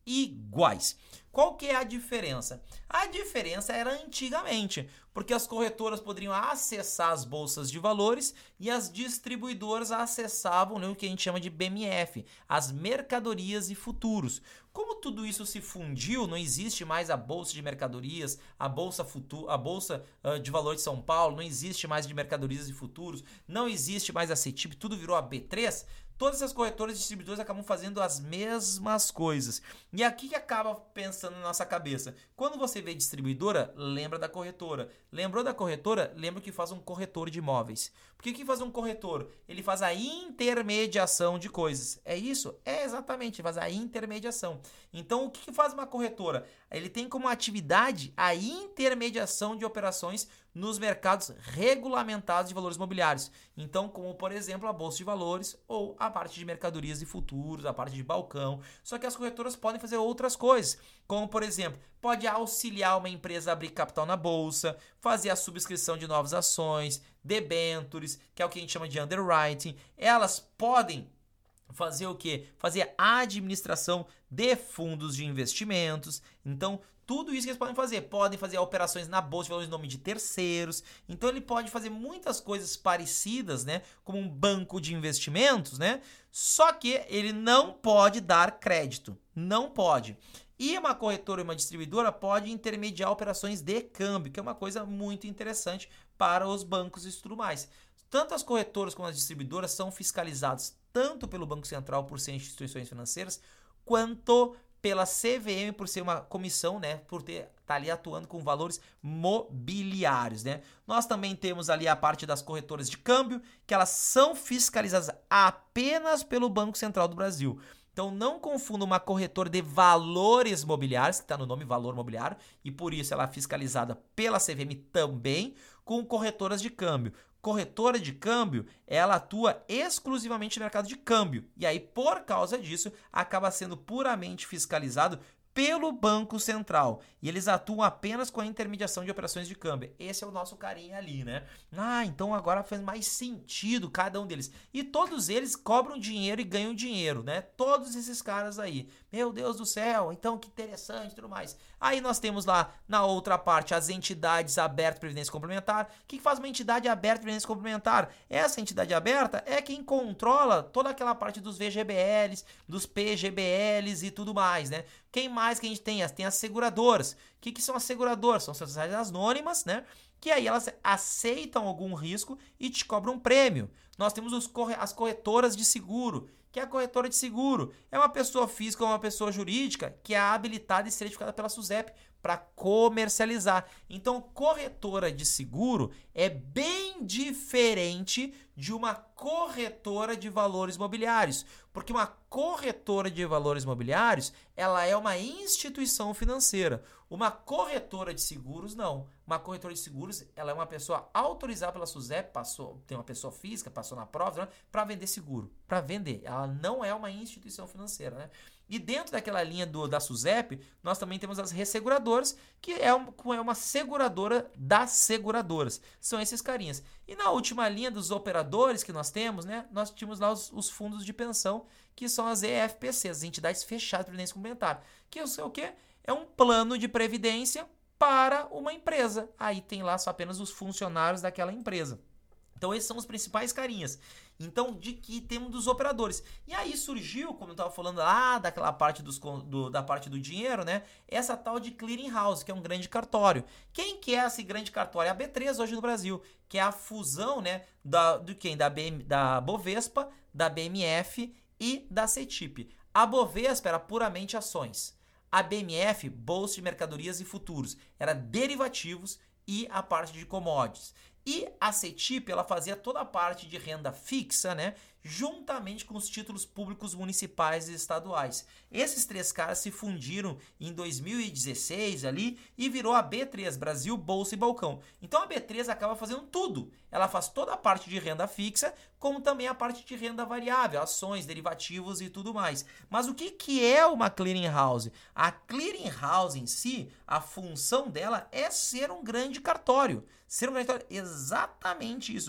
iguais. Qual que é a diferença? A diferença era antigamente, porque as corretoras poderiam acessar as bolsas de valores e as distribuidoras acessavam, né, o que a gente chama de B M F, as mercadorias e futuros. Como tudo isso se fundiu, não existe mais a bolsa de mercadorias, a bolsa, futu- a bolsa uh, de valores de São Paulo, não existe mais de mercadorias e futuros, não existe mais a CETIP, tudo virou a B três. Todas essas corretoras e distribuidoras acabam fazendo as mesmas coisas. E aqui que acaba pensando na nossa cabeça. Quando você vê distribuidora, lembra da corretora. Lembrou da corretora? Lembra que faz um corretor de imóveis. Por que que faz um corretor? Ele faz a intermediação de coisas. É isso? É exatamente, ele faz a intermediação. Então, o que que faz uma corretora? Ele tem como atividade a intermediação de operações nos mercados regulamentados de valores imobiliários. Então, como por exemplo a Bolsa de Valores ou a parte de mercadorias e futuros, a parte de balcão. Só que as corretoras podem fazer outras coisas, como por exemplo, pode auxiliar uma empresa a abrir capital na bolsa, fazer a subscrição de novas ações, debentures, que é o que a gente chama de underwriting. Elas podem fazer o quê? Fazer a administração de fundos de investimentos. Então, tudo isso que eles podem fazer. Podem fazer operações na bolsa de valores em nome de terceiros. Então, ele pode fazer muitas coisas parecidas, né? Como um banco de investimentos, né? Só que ele não pode dar crédito. Não pode. E uma corretora e uma distribuidora pode intermediar operações de câmbio, que é uma coisa muito interessante para os bancos e tudo mais. Tanto as corretoras como as distribuidoras são fiscalizadas tanto pelo Banco Central por ser instituições financeiras, quanto pela C V M por ser uma comissão, né, por ter tá ali atuando com valores mobiliários, né? Nós também temos ali a parte das corretoras de câmbio, que elas são fiscalizadas apenas pelo Banco Central do Brasil. Então não confunda uma corretora de valores mobiliários, que está no nome valor mobiliário, e por isso ela é fiscalizada pela C V M também, com corretoras de câmbio. Corretora de câmbio, ela atua exclusivamente no mercado de câmbio. E aí, por causa disso, acaba sendo puramente fiscalizado pelo Banco Central. E eles atuam apenas com a intermediação de operações de câmbio. Esse é o nosso carinha ali, né? Ah, então agora faz mais sentido cada um deles. E todos eles cobram dinheiro e ganham dinheiro, né? Todos esses caras aí. Meu Deus do céu, então que interessante e tudo mais. Aí nós temos lá, na outra parte, as entidades abertas de previdência complementar. O que faz uma entidade aberta de previdência complementar? Essa entidade aberta é quem controla toda aquela parte dos V G B Ls, dos P G B Ls e tudo mais, né? Quem mais que a gente tem? Tem as seguradoras. O que, que são as seguradoras? São sociedades anônimas, né? Que aí elas aceitam algum risco e te cobram um prêmio. Nós temos os corre- as corretoras de seguro, que é a corretora de seguro. É uma pessoa física ou uma pessoa jurídica que é habilitada e certificada pela SUSEP para comercializar. Então, corretora de seguro é bem diferente de uma corretora de valores mobiliários, porque uma corretora de valores mobiliários, ela é uma instituição financeira. Uma corretora de seguros, não. Uma corretora de seguros, ela é uma pessoa autorizada pela SUSEP, passou, tem uma pessoa física, passou na prova, né, para vender seguro, para vender. Ela não é uma instituição financeira, né? E dentro daquela linha do, da SUSEP, nós também temos as resseguradoras, que é, um, é uma seguradora das seguradoras. São esses carinhas. E na última linha dos operadores que nós temos, né, nós tínhamos lá os, os fundos de pensão, que são as E F P Cs, as entidades fechadas de previdência complementar. Que é o quê? É um plano de previdência para uma empresa. Aí tem lá só apenas os funcionários daquela empresa. Então esses são os principais carinhas. Então, de que temos dos operadores. E aí surgiu, como eu estava falando lá, daquela parte, dos, do, da parte do dinheiro, né? Essa tal de clearing house, que é um grande cartório. Quem que é esse grande cartório? É a B três hoje no Brasil, que é a fusão, né, da, do quem? Da, B M, da Bovespa, da B M F e da CETIP. A Bovespa era puramente ações. A B M F, Bolsa de Mercadorias e Futuros, era derivativos e a parte de commodities. E a CETIP, ela fazia toda a parte de renda fixa, né, juntamente com os títulos públicos municipais e estaduais. Esses três caras se fundiram em dois mil e dezesseis ali e virou a B três, Brasil, Bolsa e Balcão. Então a B três acaba fazendo tudo. Ela faz toda a parte de renda fixa, como também a parte de renda variável, ações, derivativos e tudo mais. Mas o que, que é uma clearing house? A clearing house em si, a função dela é ser um grande cartório. Ser um grande cartório, exatamente isso.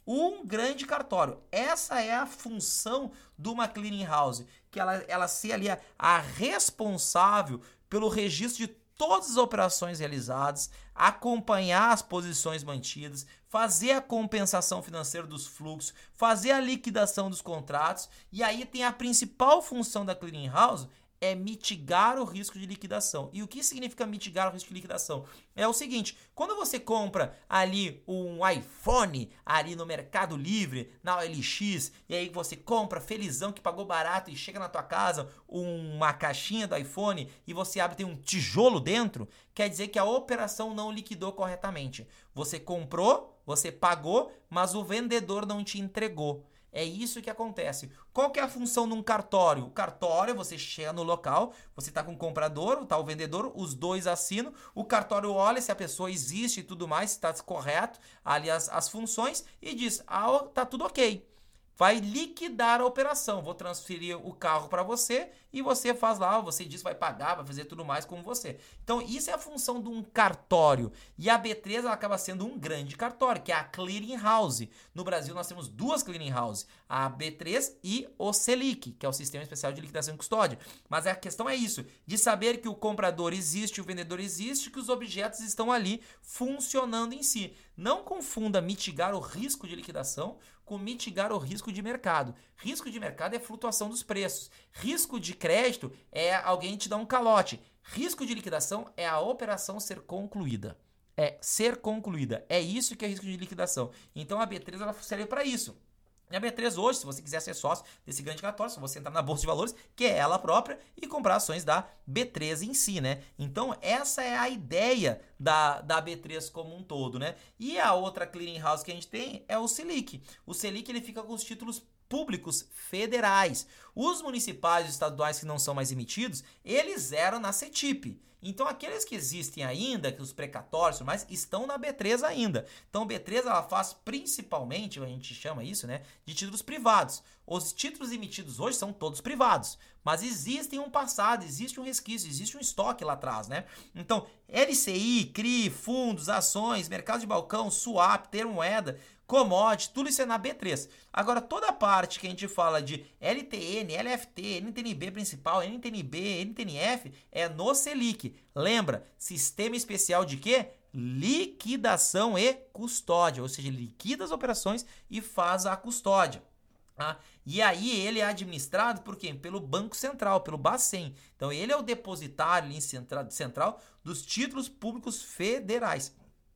um grande cartório. Essa é a função de uma clearing house, que ela, ela ser ali a, a responsável pelo registro de todas as operações realizadas, acompanhar as posições mantidas, fazer a compensação financeira dos fluxos, fazer a liquidação dos contratos, e aí tem a principal função da clearing house, é mitigar o risco de liquidação. E o que significa mitigar o risco de liquidação? É o seguinte, quando você compra ali um iPhone ali no Mercado Livre, na O L X, e aí você compra felizão que pagou barato e chega na tua casa uma caixinha do iPhone e você abre e tem um tijolo dentro, quer dizer que a operação não liquidou corretamente. Você comprou, você pagou, mas o vendedor não te entregou. É isso que acontece. Qual que é a função de um cartório? O cartório, você chega no local, você está com o comprador, tá o vendedor, os dois assinam, o cartório olha se a pessoa existe e tudo mais, se está correto ali as, as funções e diz, ah, tá tudo ok. Vai liquidar a operação, vou transferir o carro para você e você faz lá, você diz vai pagar, vai fazer tudo mais como você. Então isso é a função de um cartório e a B três ela acaba sendo um grande cartório, que é a clearing house. No Brasil nós temos duas clearing houses, a B três e o Selic, que é o Sistema Especial de Liquidação e Custódia. Mas a questão é isso, de saber que o comprador existe, o vendedor existe, que os objetos estão ali funcionando em si. Não confunda mitigar o risco de liquidação com mitigar o risco de mercado. Risco de mercado é flutuação dos preços. Risco de crédito é alguém te dar um calote. Risco de liquidação é a operação ser concluída. É ser concluída. É isso que é risco de liquidação. Então a B três ela serve para isso. E a B três hoje, se você quiser ser sócio desse grande cartório, só você entrar na Bolsa de Valores, que é ela própria, e comprar ações da B três em si, né? Então, essa é a ideia da, da B três como um todo, né? E a outra clearing house que a gente tem é o Selic. O Selic, ele fica com os títulos públicos federais. Os municipais e estaduais que não são mais emitidos, eles eram na CETIP. Então, aqueles que existem ainda, que os precatórios, mas estão na B três ainda. Então, a B três ela faz principalmente, a gente chama isso, né, de títulos privados. Os títulos emitidos hoje são todos privados, mas existem um passado, existe um resquício, existe um estoque lá atrás, né? Então, L C I, C R I, fundos, ações, mercado de balcão, swap, termo moeda, commodity, tudo isso é na B três. Agora, toda a parte que a gente fala de L T N, L F T, N T N B principal, N T N B, N T N F, é no Selic. Lembra? Sistema especial de quê? Liquidação e custódia, ou seja, liquida as operações e faz a custódia. Tá? E aí ele é administrado por quem? Pelo Banco Central, pelo Bacen. Então ele é o depositário central dos títulos públicos federais.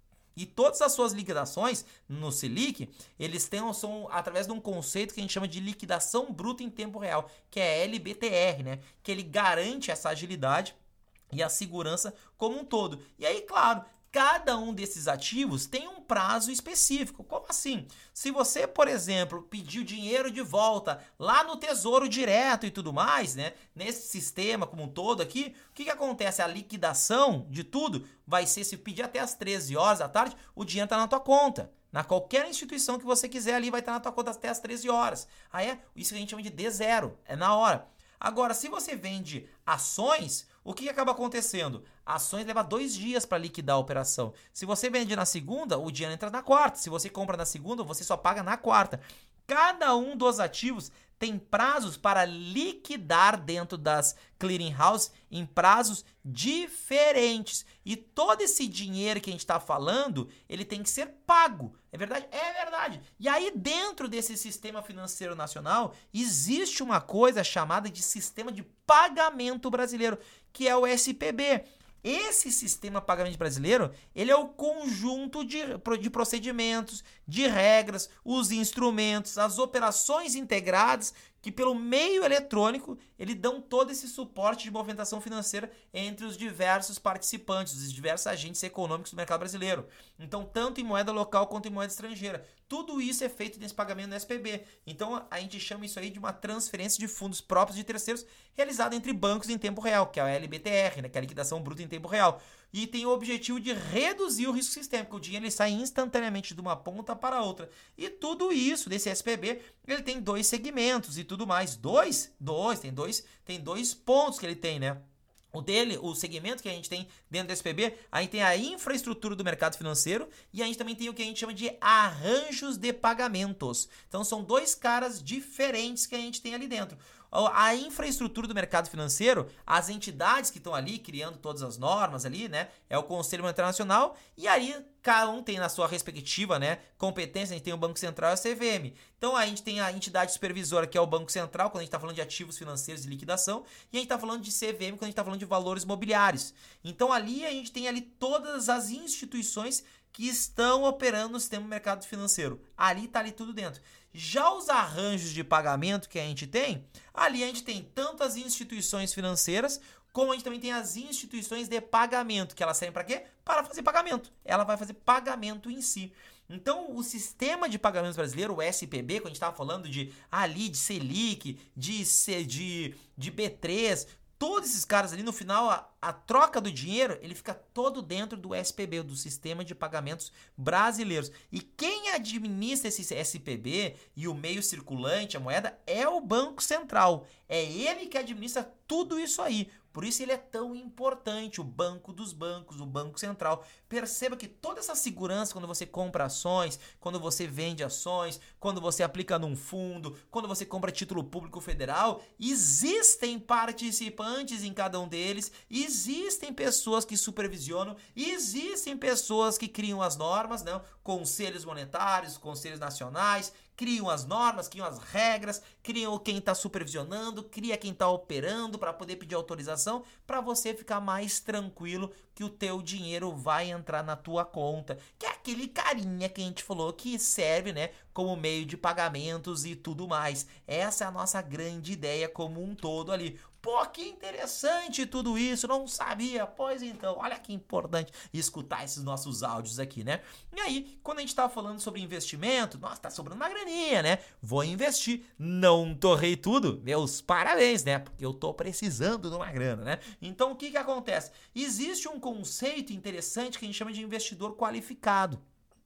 E todas as suas liquidações no Selic, eles têm, são através de um conceito que a gente chama de liquidação bruta em tempo real, que é L B T R, né? Que ele garante essa agilidade e a segurança como um todo. E aí, claro, cada um desses ativos tem um prazo específico. Como assim? Se você, por exemplo, pedir o dinheiro de volta lá no Tesouro Direto e tudo mais, né? Nesse sistema como um todo aqui, o que, que acontece? A liquidação de tudo vai ser, se pedir até as treze horas da tarde, o dinheiro está na tua conta. Na qualquer instituição que você quiser ali, vai estar na tua conta até as treze horas. Aí é isso que a gente chama de D zero, é na hora. Agora, se você vende ações, o que acaba acontecendo? Ações leva dois dias para liquidar a operação. Se você vende na segunda, o dinheiro entra na quarta. Se você compra na segunda, você só paga na quarta. Cada um dos ativos tem prazos para liquidar dentro das clearing houses em prazos diferentes. E todo esse dinheiro que a gente está falando, ele tem que ser pago. É verdade? É verdade. E aí dentro desse sistema financeiro nacional, existe uma coisa chamada de sistema de pagamento brasileiro, que é o S P B. Esse sistema de pagamento brasileiro, ele é o conjunto de, de procedimentos, de regras, os instrumentos, as operações integradas que pelo meio eletrônico, eles dão todo esse suporte de movimentação financeira entre os diversos participantes, os diversos agentes econômicos do mercado brasileiro. Então, tanto em moeda local quanto em moeda estrangeira. Tudo isso é feito nesse pagamento no S P B. Então, a gente chama isso aí de uma transferência de fundos próprios de terceiros realizada entre bancos em tempo real, que é a L B T R, né, que é a liquidação bruta em tempo real. E tem o objetivo de reduzir o risco sistêmico. O dinheiro ele sai instantaneamente de uma ponta para a outra. E tudo isso, desse S P B, ele tem dois segmentos e tudo mais. Dois? Dois. Tem dois, tem dois pontos que ele tem, né? O dele, o segmento que a gente tem dentro do S P B, a gente tem a infraestrutura do mercado financeiro e a gente também tem o que a gente chama de arranjos de pagamentos. Então são dois caras diferentes que a gente tem ali dentro. A infraestrutura do mercado financeiro, as entidades que estão ali criando todas as normas ali, né, é o Conselho Monetário Nacional, e aí cada um tem na sua respectiva, né, competência. A gente tem o Banco Central e a C V M. Então a gente tem a entidade supervisora, que é o Banco Central, quando a gente está falando de ativos financeiros e liquidação, e a gente está falando de C V M quando a gente está falando de valores mobiliários. Então ali a gente tem ali todas as instituições que estão operando no sistema do mercado financeiro. Ali está ali tudo dentro. Já os arranjos de pagamento que a gente tem, ali a gente tem tanto as instituições financeiras, como a gente também tem as instituições de pagamento, que elas servem para quê? Para fazer pagamento. Ela vai fazer pagamento em si. Então, o sistema de pagamentos brasileiro, o S P B, quando a gente estava falando de ali, de Selic, de, de, de B três, todos esses caras ali, no final, a, a troca do dinheiro, ele fica todo dentro do S P B, do Sistema de Pagamentos Brasileiros. E quem administra esse S P B e o meio circulante, a moeda, é o Banco Central. É ele que administra tudo isso aí. Por isso ele é tão importante, o banco dos bancos, o Banco Central. Perceba que toda essa segurança, quando você compra ações, quando você vende ações, quando você aplica num fundo, quando você compra título público federal, existem participantes em cada um deles, existem pessoas que supervisionam, existem pessoas que criam as normas, né? Conselhos monetários, conselhos nacionais, criam as normas, criam as regras, criam quem está supervisionando, cria quem está operando para poder pedir autorização, para você ficar mais tranquilo que o teu dinheiro vai entrar na tua conta, que é aquele carinha que a gente falou que serve, né, como meio de pagamentos e tudo mais. Essa é a nossa grande ideia como um todo ali. Pô, que interessante tudo isso, não sabia? Pois então, olha que importante escutar esses nossos áudios aqui, né? E aí, quando a gente tava falando sobre investimento, nossa, tá sobrando uma graninha, né? Vou investir, não torrei tudo, meus parabéns, né? Porque eu tô precisando de uma grana, né? Então, o que que acontece? Existe um conceito interessante que a gente chama de investidor qualificado.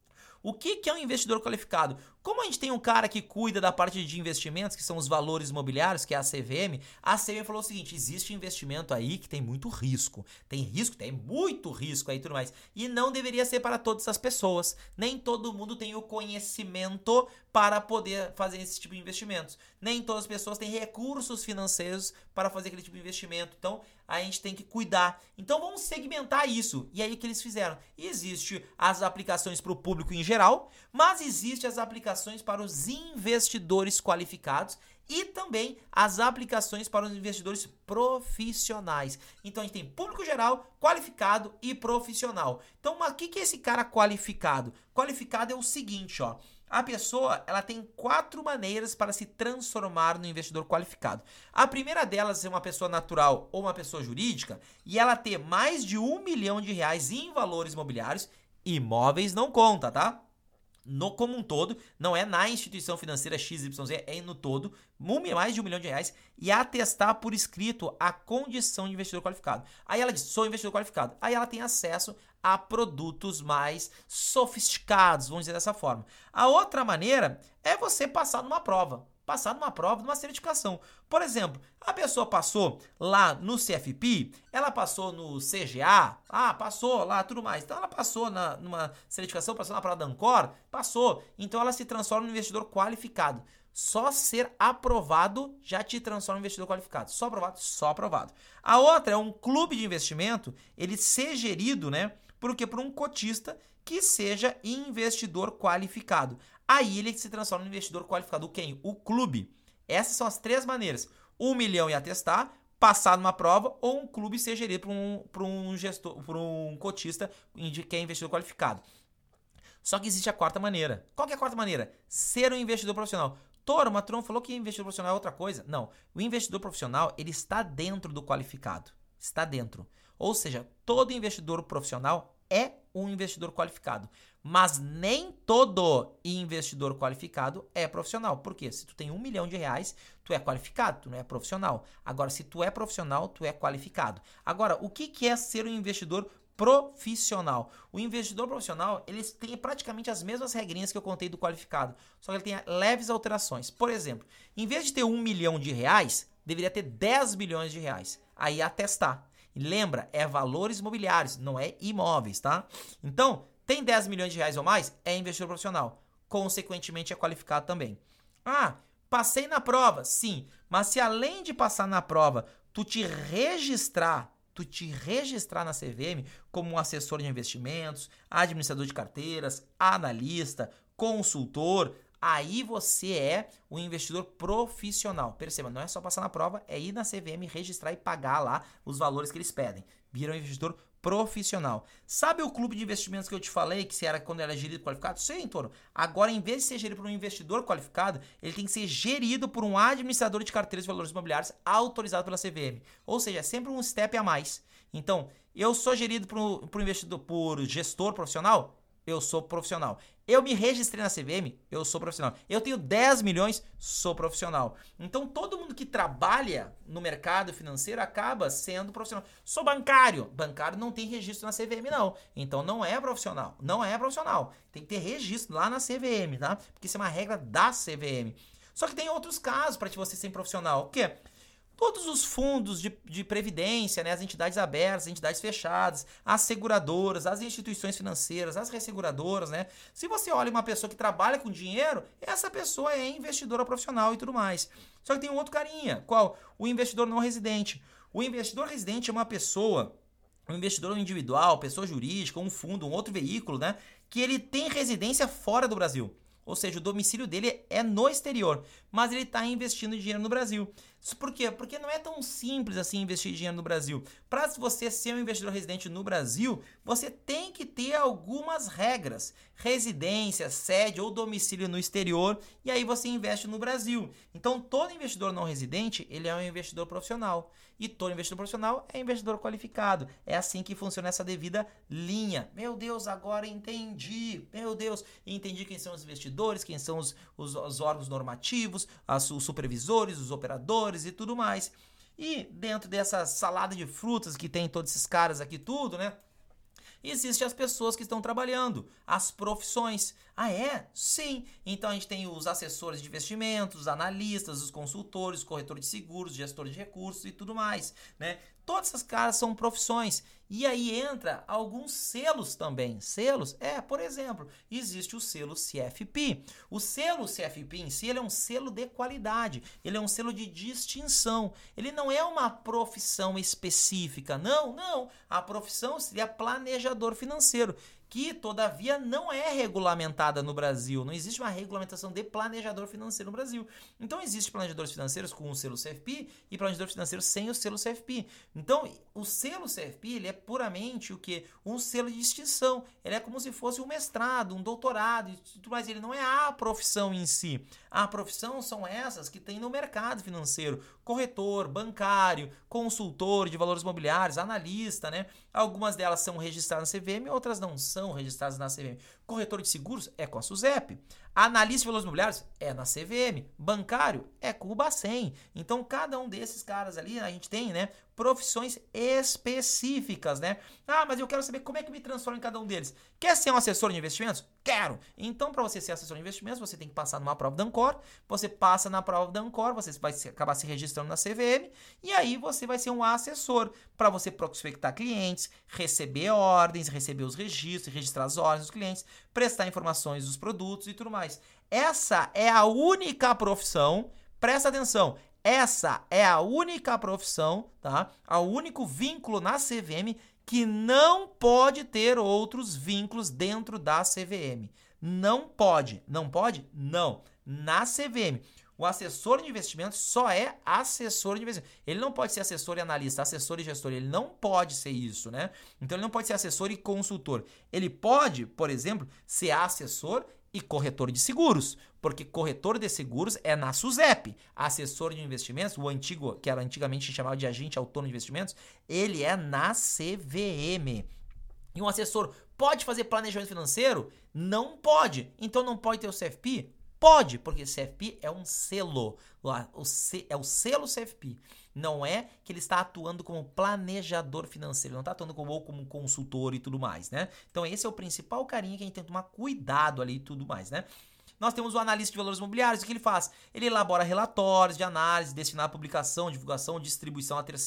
O que que é um investidor qualificado? Como a gente tem um cara que cuida da parte de investimentos, que são os valores imobiliários, que é a C V M, a C V M falou o seguinte: existe investimento aí que tem muito risco. Tem risco, tem muito risco aí e tudo mais. E não deveria ser para todas as pessoas. Nem todo mundo tem o conhecimento para poder fazer esse tipo de investimentos. Nem todas as pessoas têm recursos financeiros para fazer aquele tipo de investimento. Então, a gente tem que cuidar. Então, vamos segmentar isso. E aí, o que eles fizeram? Existem as aplicações para o público em geral, mas existem as aplicações para os investidores qualificados e também as aplicações para os investidores profissionais. Então, a gente tem público geral, qualificado e profissional. Então, o que que é esse cara qualificado? Qualificado é o seguinte, ó. A pessoa, ela tem quatro maneiras para se transformar no investidor qualificado. A primeira delas é uma pessoa natural ou uma pessoa jurídica e ela ter mais de um milhão de reais em valores imobiliários. Imóveis não conta, tá? No como um todo, não é na instituição financeira X Y Z, é no todo, mais de um milhão de reais, e atestar por escrito a condição de investidor qualificado. Aí ela diz, sou investidor qualificado. Aí ela tem acesso a produtos mais sofisticados, vamos dizer dessa forma. A outra maneira é você passar numa prova. Passar numa prova, numa certificação. Por exemplo, a pessoa passou lá no C F P, ela passou no C G A, ah, passou lá, tudo mais. Então ela passou na, numa certificação, passou na prova da Ancor, passou. Então ela se transforma em investidor qualificado. Só ser aprovado já te transforma em investidor qualificado. Só aprovado, só aprovado. A outra é um clube de investimento, ele ser gerido, né? Por quê? Por um cotista que seja investidor qualificado. Aí ele se transforma em investidor qualificado. Quem? O clube. Essas são as três maneiras. Um milhão e atestar, passar numa prova, ou um clube ser gerido por um, por um gestor, por um cotista que é investidor qualificado. Só que existe a quarta maneira. Qual que é a quarta maneira? Ser um investidor profissional. Toro, mas tu não falou que investidor profissional é outra coisa? Não. O investidor profissional, ele está dentro do qualificado. Está dentro. Ou seja, todo investidor profissional é um investidor qualificado. Mas nem todo investidor qualificado é profissional. Por quê? Se tu tem um milhão de reais, tu é qualificado, tu não é profissional. Agora, se tu é profissional, tu é qualificado. Agora, o que que é ser um investidor profissional? O investidor profissional, ele tem praticamente as mesmas regrinhas que eu contei do qualificado, só que ele tem leves alterações. Por exemplo, em vez de ter um milhão de reais, deveria ter dez milhões de reais. Aí atestar. E lembra, é valores imobiliários, não é imóveis, tá? Então, tem dez milhões de reais ou mais, é investidor profissional. Consequentemente, é qualificado também. Ah, passei na prova, sim. Mas se além de passar na prova, tu te registrar, tu te registrar na C V M como um assessor de investimentos, administrador de carteiras, analista, consultor, aí você é um investidor profissional. Perceba, não é só passar na prova, é ir na C V M, registrar e pagar lá os valores que eles pedem. Vira um investidor profissional. Sabe o clube de investimentos que eu te falei, que se era quando era gerido qualificado? Sim, Toro. Agora, em vez de ser gerido por um investidor qualificado, ele tem que ser gerido por um administrador de carteiras de valores imobiliários autorizado pela C V M. Ou seja, é sempre um step a mais. Então, eu sou gerido por, por investidor, por gestor profissional? Eu sou profissional. Eu me registrei na C V M, eu sou profissional. Eu tenho dez milhões, sou profissional. Então, todo mundo que trabalha no mercado financeiro acaba sendo profissional. Sou bancário. Bancário não tem registro na C V M, não. Então, não é profissional. Não é profissional. Tem que ter registro lá na C V M, tá? Porque isso é uma regra da C V M. Só que tem outros casos para você ser profissional. O quê? Todos os fundos de, de previdência, né, as entidades abertas, as entidades fechadas, as seguradoras, as instituições financeiras, as resseguradoras, né? Se você olha uma pessoa que trabalha com dinheiro, essa pessoa é investidora profissional e tudo mais. Só que tem um outro carinha, qual? O investidor não residente. O investidor residente é uma pessoa, um investidor individual, pessoa jurídica, um fundo, um outro veículo, né, que ele tem residência fora do Brasil. Ou seja, o domicílio dele é no exterior, mas ele está investindo dinheiro no Brasil. Isso por quê? Porque não é tão simples assim investir dinheiro no Brasil. Para você ser um investidor residente no Brasil, você tem que ter algumas regras. Residência, sede ou domicílio no exterior, e aí você investe no Brasil. Então, todo investidor não residente, ele é um investidor profissional. E todo investidor profissional é investidor qualificado. É assim que funciona essa devida linha. Meu Deus, agora entendi. Meu Deus, entendi quem são os investidores, quem são os, os, os órgãos normativos, as, os supervisores, os operadores e tudo mais. E dentro dessa salada de frutas que tem todos esses caras aqui tudo, né? Existem as pessoas que estão trabalhando, as profissões. Ah, é? Sim. Então a gente tem os assessores de investimentos, os analistas, os consultores, os corretores de seguros, gestores de recursos e tudo mais, né? Todas essas caras são profissões. E aí entra alguns selos também. Selos? É, por exemplo, existe o selo C F P. O selo C F P em si, ele é um selo de qualidade. Ele é um selo de distinção. Ele não é uma profissão específica. Não, não. A profissão seria planejador financeiro, que, todavia, não é regulamentada no Brasil. Não existe uma regulamentação de planejador financeiro no Brasil. Então, existem planejadores financeiros com o selo C F P e planejadores financeiros sem o selo C F P. Então, o selo C F P, ele é puramente o quê? Um selo de distinção. Ele é como se fosse um mestrado, um doutorado, mas ele não é a profissão em si. A profissão são essas que tem no mercado financeiro. Corretor, bancário, consultor de valores imobiliários, analista, né? Algumas delas são registradas na C V M, outras não são registradas na C V M. Corretor de seguros é com a SUSEP. Analista de valores imobiliários é na C V M. Bancário é com o Bacen. Então, cada um desses caras ali, a gente tem, né, profissões específicas, né? Ah, mas eu quero saber como é que me transformo em cada um deles. Quer ser um assessor de investimentos? Quero! Então, para você ser assessor de investimentos, você tem que passar numa prova da Ancor. Você passa na prova da Ancor, você vai acabar se registrando na C V M, e aí você vai ser um assessor para você prospectar clientes, receber ordens, receber os registros, registrar as ordens dos clientes, prestar informações dos produtos e tudo mais. Essa é a única profissão, presta atenção, essa é a única profissão, tá? O único vínculo na C V M que não pode ter outros vínculos dentro da C V M. Não pode. Não pode? Não. Na C V M. O assessor de investimentos só é assessor de investimentos. Ele não pode ser assessor e analista, assessor e gestor. Ele não pode ser isso, né? Então, ele não pode ser assessor e consultor. Ele pode, por exemplo, ser assessor e corretor de seguros, porque corretor de seguros é na SUSEP. Assessor de investimentos, o antigo, que era antigamente chamado de agente autônomo de investimentos, ele é na C V M. E um assessor pode fazer planejamento financeiro? Não pode. Então não pode ter o C F P? Pode, porque C F P é um selo. O C, é o selo C F P. Não é que ele está atuando como planejador financeiro, não está atuando como, ou como consultor e tudo mais, né? Então esse é o principal carinha que a gente tem que tomar cuidado ali e tudo mais, né? Nós temos o analista de valores imobiliários. O que ele faz? Ele elabora relatórios de análise, destinado à publicação, divulgação, distribuição a terceiros.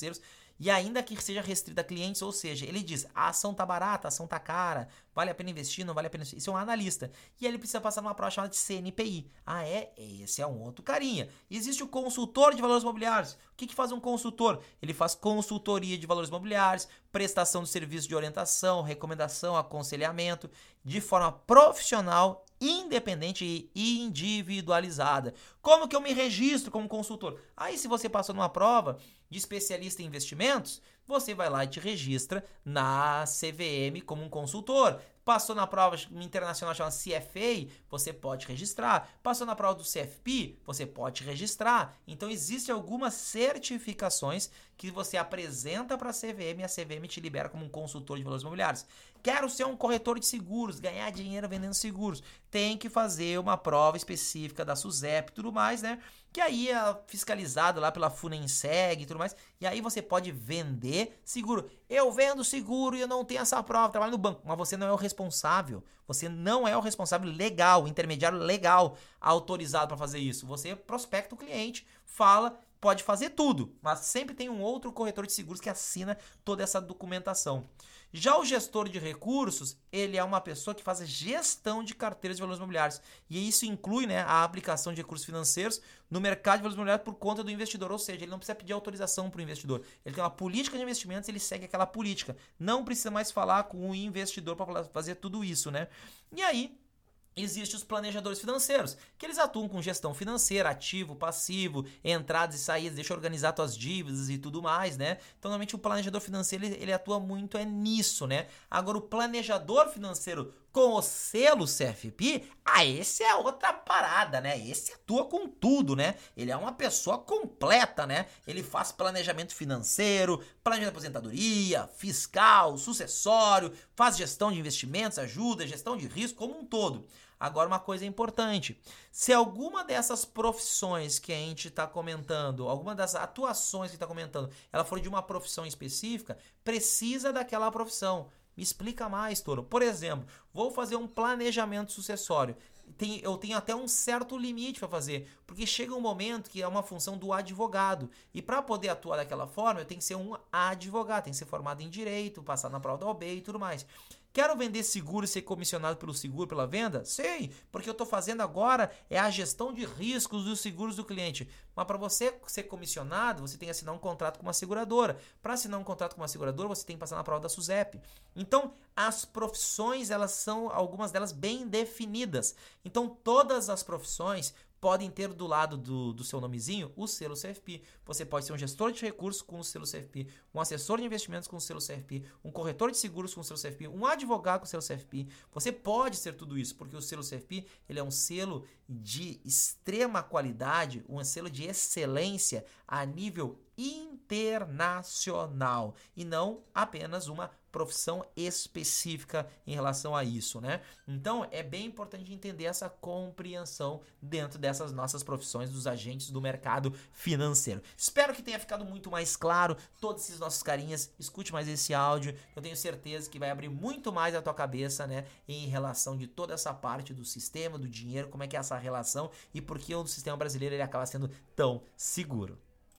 E ainda que seja restrita a clientes, ou seja, ele diz, a ação tá barata, a ação tá cara, vale a pena investir, não vale a pena investir. Isso é um analista. E ele precisa passar numa prova chamada de C N P I. Ah, é? Esse é um outro carinha. Existe o consultor de valores imobiliários. O que, que faz um consultor? Ele faz consultoria de valores imobiliários, prestação de serviço de orientação, recomendação, aconselhamento, de forma profissional, independente e individualizada. Como que eu me registro como consultor? Aí, se você passou numa prova de especialista em investimentos, você vai lá e te registra na C V M como um consultor. Passou na prova internacional chamada C F A, você pode registrar. Passou na prova do C F P, você pode registrar. Então, existem algumas certificações que você apresenta para a C V M e a C V M te libera como um consultor de valores imobiliários. Quero ser um corretor de seguros, ganhar dinheiro vendendo seguros. Tem que fazer uma prova específica da SUSEP e tudo mais, né? Que aí é fiscalizado lá pela Funenseg e tudo mais. E aí você pode vender seguro. Eu vendo seguro e eu não tenho essa prova, trabalho no banco. Mas você não é o responsável. Você não é o responsável legal, o intermediário legal autorizado para fazer isso. Você prospecta o cliente, fala, pode fazer tudo. Mas sempre tem um outro corretor de seguros que assina toda essa documentação. Já o gestor de recursos, ele é uma pessoa que faz a gestão de carteiras de valores imobiliários. E isso inclui, né, a aplicação de recursos financeiros no mercado de valores imobiliários por conta do investidor. Ou seja, ele não precisa pedir autorização para o investidor. Ele tem uma política de investimentos, ele segue aquela política. Não precisa mais falar com o investidor para fazer tudo isso, né? E aí, existem os planejadores financeiros, que eles atuam com gestão financeira, ativo, passivo, entradas e saídas, deixa organizar tuas dívidas e tudo mais, né? Então, normalmente o planejador financeiro, ele, ele atua muito é nisso, né? Agora, o planejador financeiro com o selo C F P, ah, esse é outra parada, né? Esse atua com tudo, né? Ele é uma pessoa completa, né? Ele faz planejamento financeiro, planejamento de aposentadoria, fiscal, sucessório, faz gestão de investimentos, ajuda, gestão de risco como um todo. Agora, uma coisa importante, se alguma dessas profissões que a gente está comentando, alguma das atuações que está comentando, ela for de uma profissão específica, precisa daquela profissão. Me explica mais, Toro. Por exemplo, vou fazer um planejamento sucessório. Tem, eu tenho até um certo limite para fazer, porque chega um momento que é uma função do advogado. E para poder atuar daquela forma, eu tenho que ser um advogado, tem que ser formado em direito, passar na prova da O A B e tudo mais. Quero vender seguro e ser comissionado pelo seguro, pela venda? Sei, porque eu estou fazendo agora é a gestão de riscos dos seguros do cliente. Mas para você ser comissionado, você tem que assinar um contrato com uma seguradora. Para assinar um contrato com uma seguradora, você tem que passar na prova da SUSEP. Então, as profissões, elas são, algumas delas, bem definidas. Então, todas as profissões podem ter do lado do, do seu nomezinho o selo C F P. Você pode ser um gestor de recursos com o selo C F P, um assessor de investimentos com o selo C F P, um corretor de seguros com o selo C F P, um advogado com o selo C F P. Você pode ser tudo isso, porque o selo C F P ele é um selo de extrema qualidade, um selo de excelência a nível internacional e não apenas uma profissão específica em relação a isso, né? Então, é bem importante entender essa compreensão dentro dessas nossas profissões dos agentes do mercado financeiro. Espero que tenha ficado muito mais claro todos esses nossos carinhas. Escute mais esse áudio. Eu tenho certeza que vai abrir muito mais a tua cabeça, né, em relação de toda essa parte do sistema, do dinheiro, como é que é essa relação e por que o sistema brasileiro ele acaba sendo tão seguro.